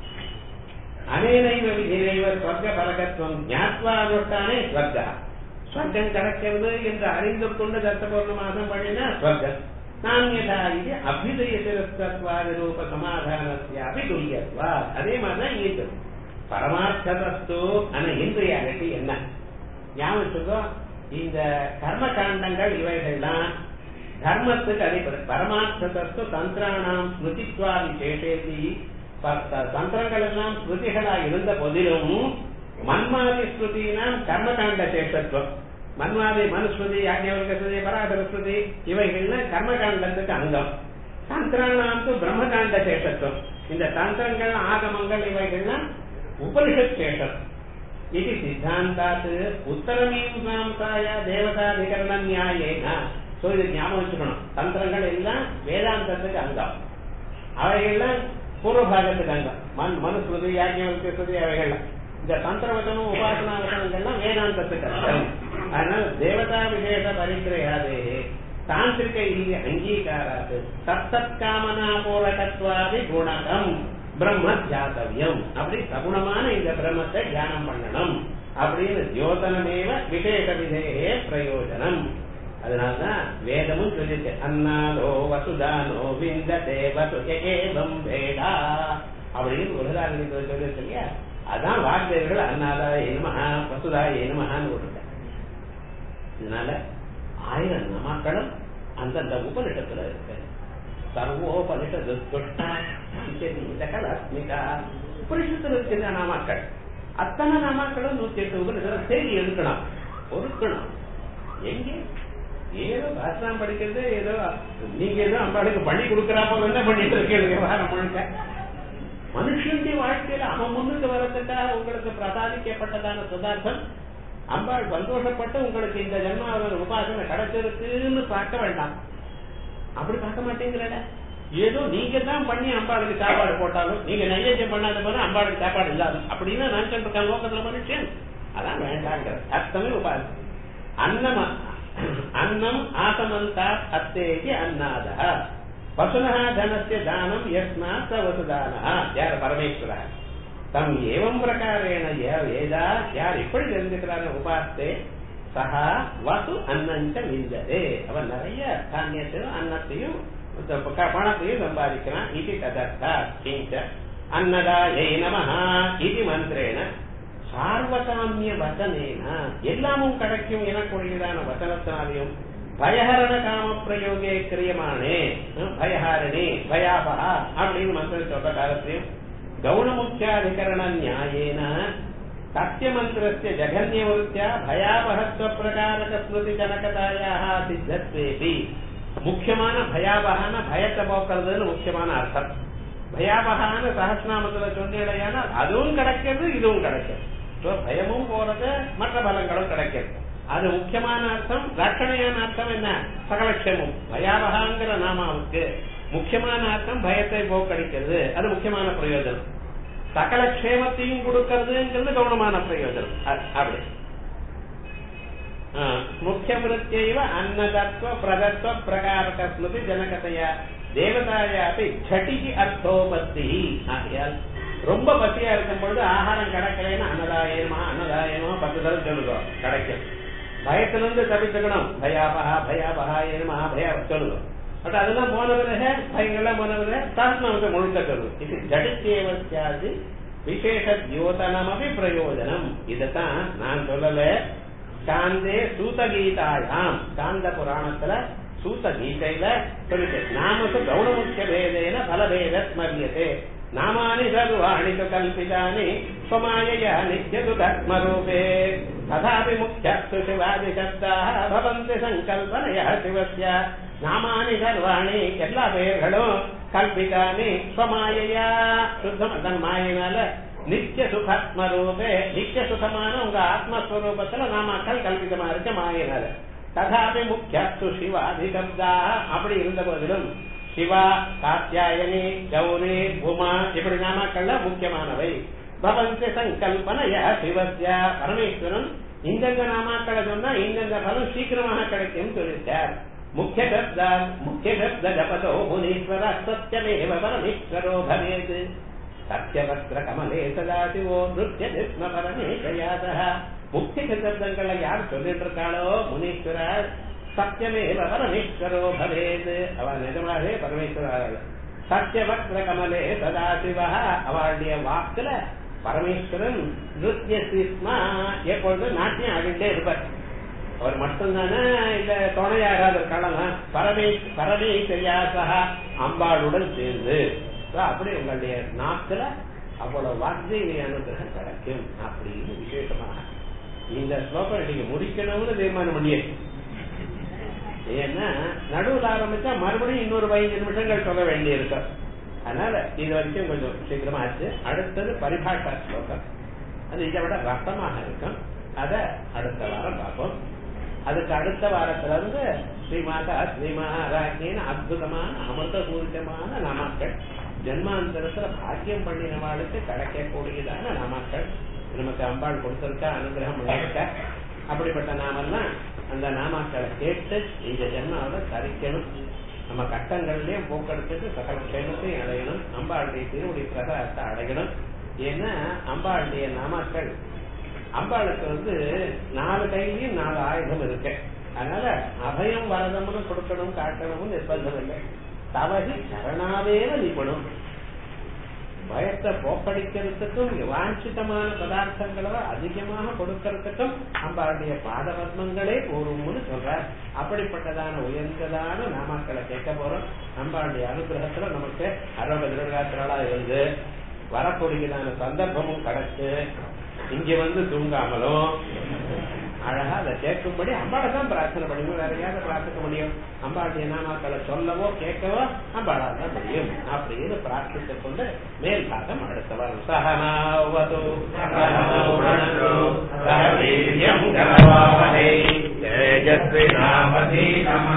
அனேனைவ விதினைவ ஸ்வர்க பரகத்துவம் ஞாத்வா அனுஷ்டானே ஸ்வர்கா ஸ்வர்க்கம் கிடைக்கிறது என்று அறிந்து கொண்டு தர்த்தபூர்ண மாசம் பண்ணினா ஸ்வர்க்கம் நான்யதா இது அபிதயசிரஸ்தத்வாதி ரூப சமாதானத்தியாபி துல்யத்வா. அதே மாதிரிதான் இருக்கு பரமார்த்ததஸ்து. ஆனா இன்றையாகட்டி என்ன ஞாபகம், இந்த கர்ம காண்டங்கள் இவைகள்லாம் தர்மத்துக்கு அடிப்படை. பரமார்த்ததஸ்து தந்திராணாம் ஸ்மிருதித்வா விசேஷேதி. தந்திரங்கள் எல்லாம் ஸ்மிருதிகளா இருந்த போதிலும் மன்மாதி ஸ்மிருதினாம் கர்மகாண்ட சேஷத்துவம். மன்மாதி மனுஸ்மிருதி, யாஜ்ஞவல்க ஸ்மிருதி, பராசர ஸ்மிருதி இவைகள்லாம் கர்மகாண்டத்துக்கு அங்கம். தந்திராணாம் பிரம்மகாண்ட சேஷத்துவம். இந்த தந்திரங்கள் ஆகமங்கள் இவைகள்லாம் உபனிஷத் சேஷம். இது சித்தாந்தாத் உத்தரமீமாம்சாய தேவதாதிகரண நியாயேன. சோ இது ஞாபகம் வச்சுக்கணும். தந்திரங்கள் எல்லாம் வேதாந்தத்துக்கு அங்கம், அவைகள்லாம் பூர்வபாகத்துக்கு அங்கம். மனுஸ்மிருதி, யாஜ்ஞவல்க ஸ்மிருதி அவைகள்லாம். இந்த தந்திரவசனம் உபாசனா வசனங்கள்லாம் வேதாந்தத்துக்கு அங்கம். அதனால தேவதா விசேஷ பரிக்கிரையாதே தாந்திரிக இந்திய அங்கீகாராது தத்தத் காமனா போலகத்வாதி குணகம் பிரம்ம தியாதவியம். அப்படி சகுணமான இந்த பிரம்மத்தை தியானம் பண்ணணும் அப்படின்னு யோசனமேவ விசேஷ விதேயே பிரயோஜனம். அதனால்தான் வேதமும் சொல்லிட்டு அன்னாதோ வசுதானோ விந்ததே வசுகேவம் வேடா அப்படின்னு உலகாரணிக்கு சொல்லிட்டு இல்லையா. அதான் வாக்தேவர்கள் அன்னாதாய நமஹா வசுதாய நமஹான்னு போட்டுருக்க. இதனால 1000 நாமாக்களும் அந்தந்த உபனிஷத்துல இருக்கு. சர்வோபனிஷத் உபனிஷத்துல இருக்கிற நாமாக்கள் அத்தனை நாமாக்களும் 108 உபனிஷத்துல தேடி எடுக்கணும், பொறுக்கணும். எங்க ஏதோ பாசனம் படிக்கிறது, ஏதோ நீங்க ஏதோ அம்பாளுக்கு பண்ணி கொடுக்கறா போல என்ன பண்ணிட்டு இருக்கீங்க வாரம் முழுக்க. மனுஷனுடைய வாழ்க்கையில அவன் முன்னுக்கு வரதுக்காக உங்களுக்கு பிரசாதிக்கப்பட்டதான சுதார்த்தம் அம்பாள் சந்தோஷப்பட்டு உங்களுக்கு இந்த ஜென்மாவில் உபாசனை கிடைச்சிருக்குன்னு பார்க்க வேண்டாம். அப்படி பார்க்க மாட்டேங்கிறட. ஏதோ நீங்க தான் பண்ணி அம்பாளுக்கு சாப்பாடு போட்டாலும், நீங்க நைவேத்தியம் பண்ணாத போது அம்பாளுக்கு சாப்பாடு இல்லாது அப்படின்னு நினைச்சிட்டு இருக்காங்க லோகத்துல மனுஷன். அதான் வேண்டாங்கிற அர்த்தமே உபாசனை. அன்னம் ஆசமந்தா அத்தேகி அன்னாதா வசுனஹ தனஸ்ய தானம் யஸ்மாத் வசுதானஹ. யார் பரமேஸ்வர தம் ஏவம் பிரகாரேண வேதா யார் எப்படி தெரிஞ்சுக்கிறாங்க உபாசத்தே சஹா வசு அன்னஞ்ச விந்ததே. அவன் நிறைய தானியத்தையும் அன்னத்தையும் பணத்தையும் சம்பாதிக்கிறான். இது ததர்த்தா கிஞ்ச அன்னதாயை நமஹ இது மந்திரேன சார்வகாமிய வசனேன எல்லாமும் கிடைக்கும் எனக்குரியதான வசனத்தினாலையும் பயஹரண காம பிரயோகே கிரியமானே பயஹாரணி பயாபகா அப்படின்னு மந்திரம் சொல்ற காலத்திலையும் கௌணமுக்கியாதிகரண நியாயேன சத்திய மந்திரஸ்ய ஜகன்யவருத்தியா பயாபகத்துவ பிரகாரக ஸ்மிருதி ஜனகதாயாக சித்தத்வேபி. முக்கியமான பயாபகான பயத்தை போக்குறதுன்னு முக்கியமான அர்த்தம். பயாபகான சஹஸ்ரநாமத்துல சொன்னீங்கன்னா அதுவும் கிடைக்கிறது, இதுவும் கிடைக்கிறது. பயமும் போறது, மற்ற பலங்களும் கிடைக்கிறது. அது முக்கியமான அர்த்தம். ரட்சணையான அர்த்தம் என்ன? சகலட்சமும். பயாபகாங்கிற நாமாவுக்கு முக்கியமான அர்த்தம் பயத்தை போக்கடிக்கிறது, அது முக்கியமான பிரயோஜனம். சகல க்ஷேமத்தையும் கொடுக்கறதுங்கிறது கவனமான பிரயோஜனம். அப்படி முக்கிய விருத்தியைவ அன்னதத்துவ பிரதத்துவ பிரகாரக ஸ்மிருதி ஜனகதையா தேவதாயாபி ஜட்டிக்கு அர்த்தோபத்தி. ஆகையால் ரொம்ப பசியா இருக்கும் பொழுது ஆகாரம் கிடைக்கலன்னா அன்னதாயமா அன்னதாயமா 10 தடவை சொல்லுவோம், கிடைக்கும். பயத்திலிருந்து தப்பிச்சுக்கணும், பயாபகா பயாபகா ஏமா பயா சொல்லுவோம். பட் அதெல்லாம் போன பிறகு பயங்கள்லாம் போன பிறகு சாஸ்திரத்தை முழுக்க சொல்லுவோம். இது ஜடித்தேவத்தியாது விசேஷ தியோதனமபி பிரயோஜனம். இதத்தான் நான் சொல்லல. காந்தே சூத கீதாயாம் காந்த புராணத்துல சூத கீதையில சொல்லிட்டு நாமக்கு கௌணமுக்கிய பேதேன பலபேத ஸ்மரியதே நாமானி சர்வாணி கல்பிதானி ஸ்வமாயயா நித்யது தர்மரூபே ததாபி முக்கியஸ்து சிவாதி சப்தாः பவந்தி சங்கல்பனயா சிவஸ்ய. நாமானி சர்வாணி எல்லா பெயர்களும் கல்பிதானி ஸ்வமாயயா சுத்தம் தன் மாயினால நித்திய சுகாத்மரூபே நித்திய சுகமான உங்க ஆத்மஸ்வரூபத்துல நாமாக்கள் கல்பிதமா இருக்க மாயினால. ததாபி முக்கியஸ்து சிவாதி சப்தாः அப்படி இருந்த போதிலும் சிவா காத்யாயனி கௌரி உமா இப்படி நாமாக்கள்ல முக்கியமானவை. பவந்தி சங்கல்பனயா சிவஸ்ய பரமேஸ்வரன் இந்தந்த நாமாக்களை சொன்னா இந்தந்த பலம் சீக்கிரமாக கிடைக்கும் சொல்லிட்டார். முக்கிய சப்த ஜபதோ முனீஸ்வர சத்யமேவ பரமேஸ்வரோ பவேத் சத்யவஸ்திர கமலே சதா சிவோ நிருத்யதி ஸ்ம பரமேஸ்வரः முக்தி சந்தர்ப்பங்களை யார் சொல்லிட்டு இருக்காளோ முனீஸ்வரர் சத்தியமே பரமேஸ்வரோ பவேது, அவள் நிஜமாகவே பரமேஸ்வரர். சத்தியவக்ர கமலே சதாசிவா, அவளுடைய வாக்குல பரமேஸ்வரன் நிருத்ய சிஸ்மா எப்பொழுது நாட்டியம் ஆடிட்டே இருப்பார். அவர் மட்டும்தானே இல்ல துணையாகாத இருக்கலாம். பரமேஸ்வரியாசா அம்பாளுடன் சேர்ந்து அப்படி உங்களுடைய நாட்கள அவ்வளவு வார்த்தை அனுகிரகம் கிடைக்கும் அப்படின்னு விசேஷமாக இந்த ஸ்லோகம் நீங்க முடிக்கணும்னு தீர்மானம் பண்ணியே. ஏன்னா நடுவில் ஆரம்பிச்சா மறுபடியும் இன்னொரு 15 நிமிஷங்கள் சொல்ல வேண்டி இருக்கும். அதனால இது வரைக்கும் கொஞ்சம் சீக்கிரமா ஆச்சு. அடுத்தது பரிபாஷா ஸ்லோகம், அது இதை விட ரசமாக இருக்கும். அத அடுத்த வாரம் பார்ப்போம். அதுக்கு அடுத்த வாரத்துல இருந்து ஸ்ரீமாதா ஸ்ரீமஹாராஜின்னு அற்புதமான அமிர்த பூரிதமான நாமாக்கள், ஜென்மாந்தரத்துல பாக்கியம் பண்ணினவாளுக்கு கிடைக்கக்கூடியதான நாமாக்கள் நமக்கு அம்பாள் கொடுத்திருக்கா, அனுகிரகம் பண்ணிருக்க. அப்படிப்பட்ட நாமெல்லாம் அந்த நாமாக்களை கேட்டு இந்த ஜென்மாவை தரிக்கணும். நம்ம கட்டங்கள்லயும் போக்கெடுத்துட்டு சகல க்ஷேமத்தையும் அடையணும். அம்பாளுடைய திருவடி பிரசாதத்தை அடையணும். ஏன்னா அம்பாளுடைய நாமாக்கள், அம்பாளுக்கு 4 கையிலையும் 4 ஆயுதம் இருக்கு. அதனால அபயம் வரதம்னு கொடுக்கணும், காட்டணும்னு நிர்பந்தம் இல்லை. தவறி சரணாவேவ நிபுணம். பயத்தை போக்கடிக்கிறதுக்கும் வாஞ்சிதமான பதார்த்தங்களை அதிகமாக கொடுக்கறதுக்கும் அம்பாளுடைய பாதபத்மங்களே போரும்னு சொல்றார். அப்படிப்பட்டதான உயர்ந்ததான நாமாக்களை கேட்க போறோம். அம்பாளுடைய அனுகிரகத்துல நமக்கு 60 திருவிழாத்திரளா இருந்து வரக்கூடியதான சந்தர்ப்பமும் கிடைச்சு இங்க தூங்காமலும் அழகா அதை கேட்கும்படி அம்பாளை தான் பிரார்த்தனை பண்ணிக்கணும். வேற யாரை பிரார்த்திக்க முடியும்? அம்பாளுடைய நாமாக்களை சொல்லவோ கேட்கவோ அம்பாளால் தான் முடியும் அப்படின்னு பிரார்த்தித்துக் கொண்டு மேல் பாகம் அடுத்த வரும். சஹனாவது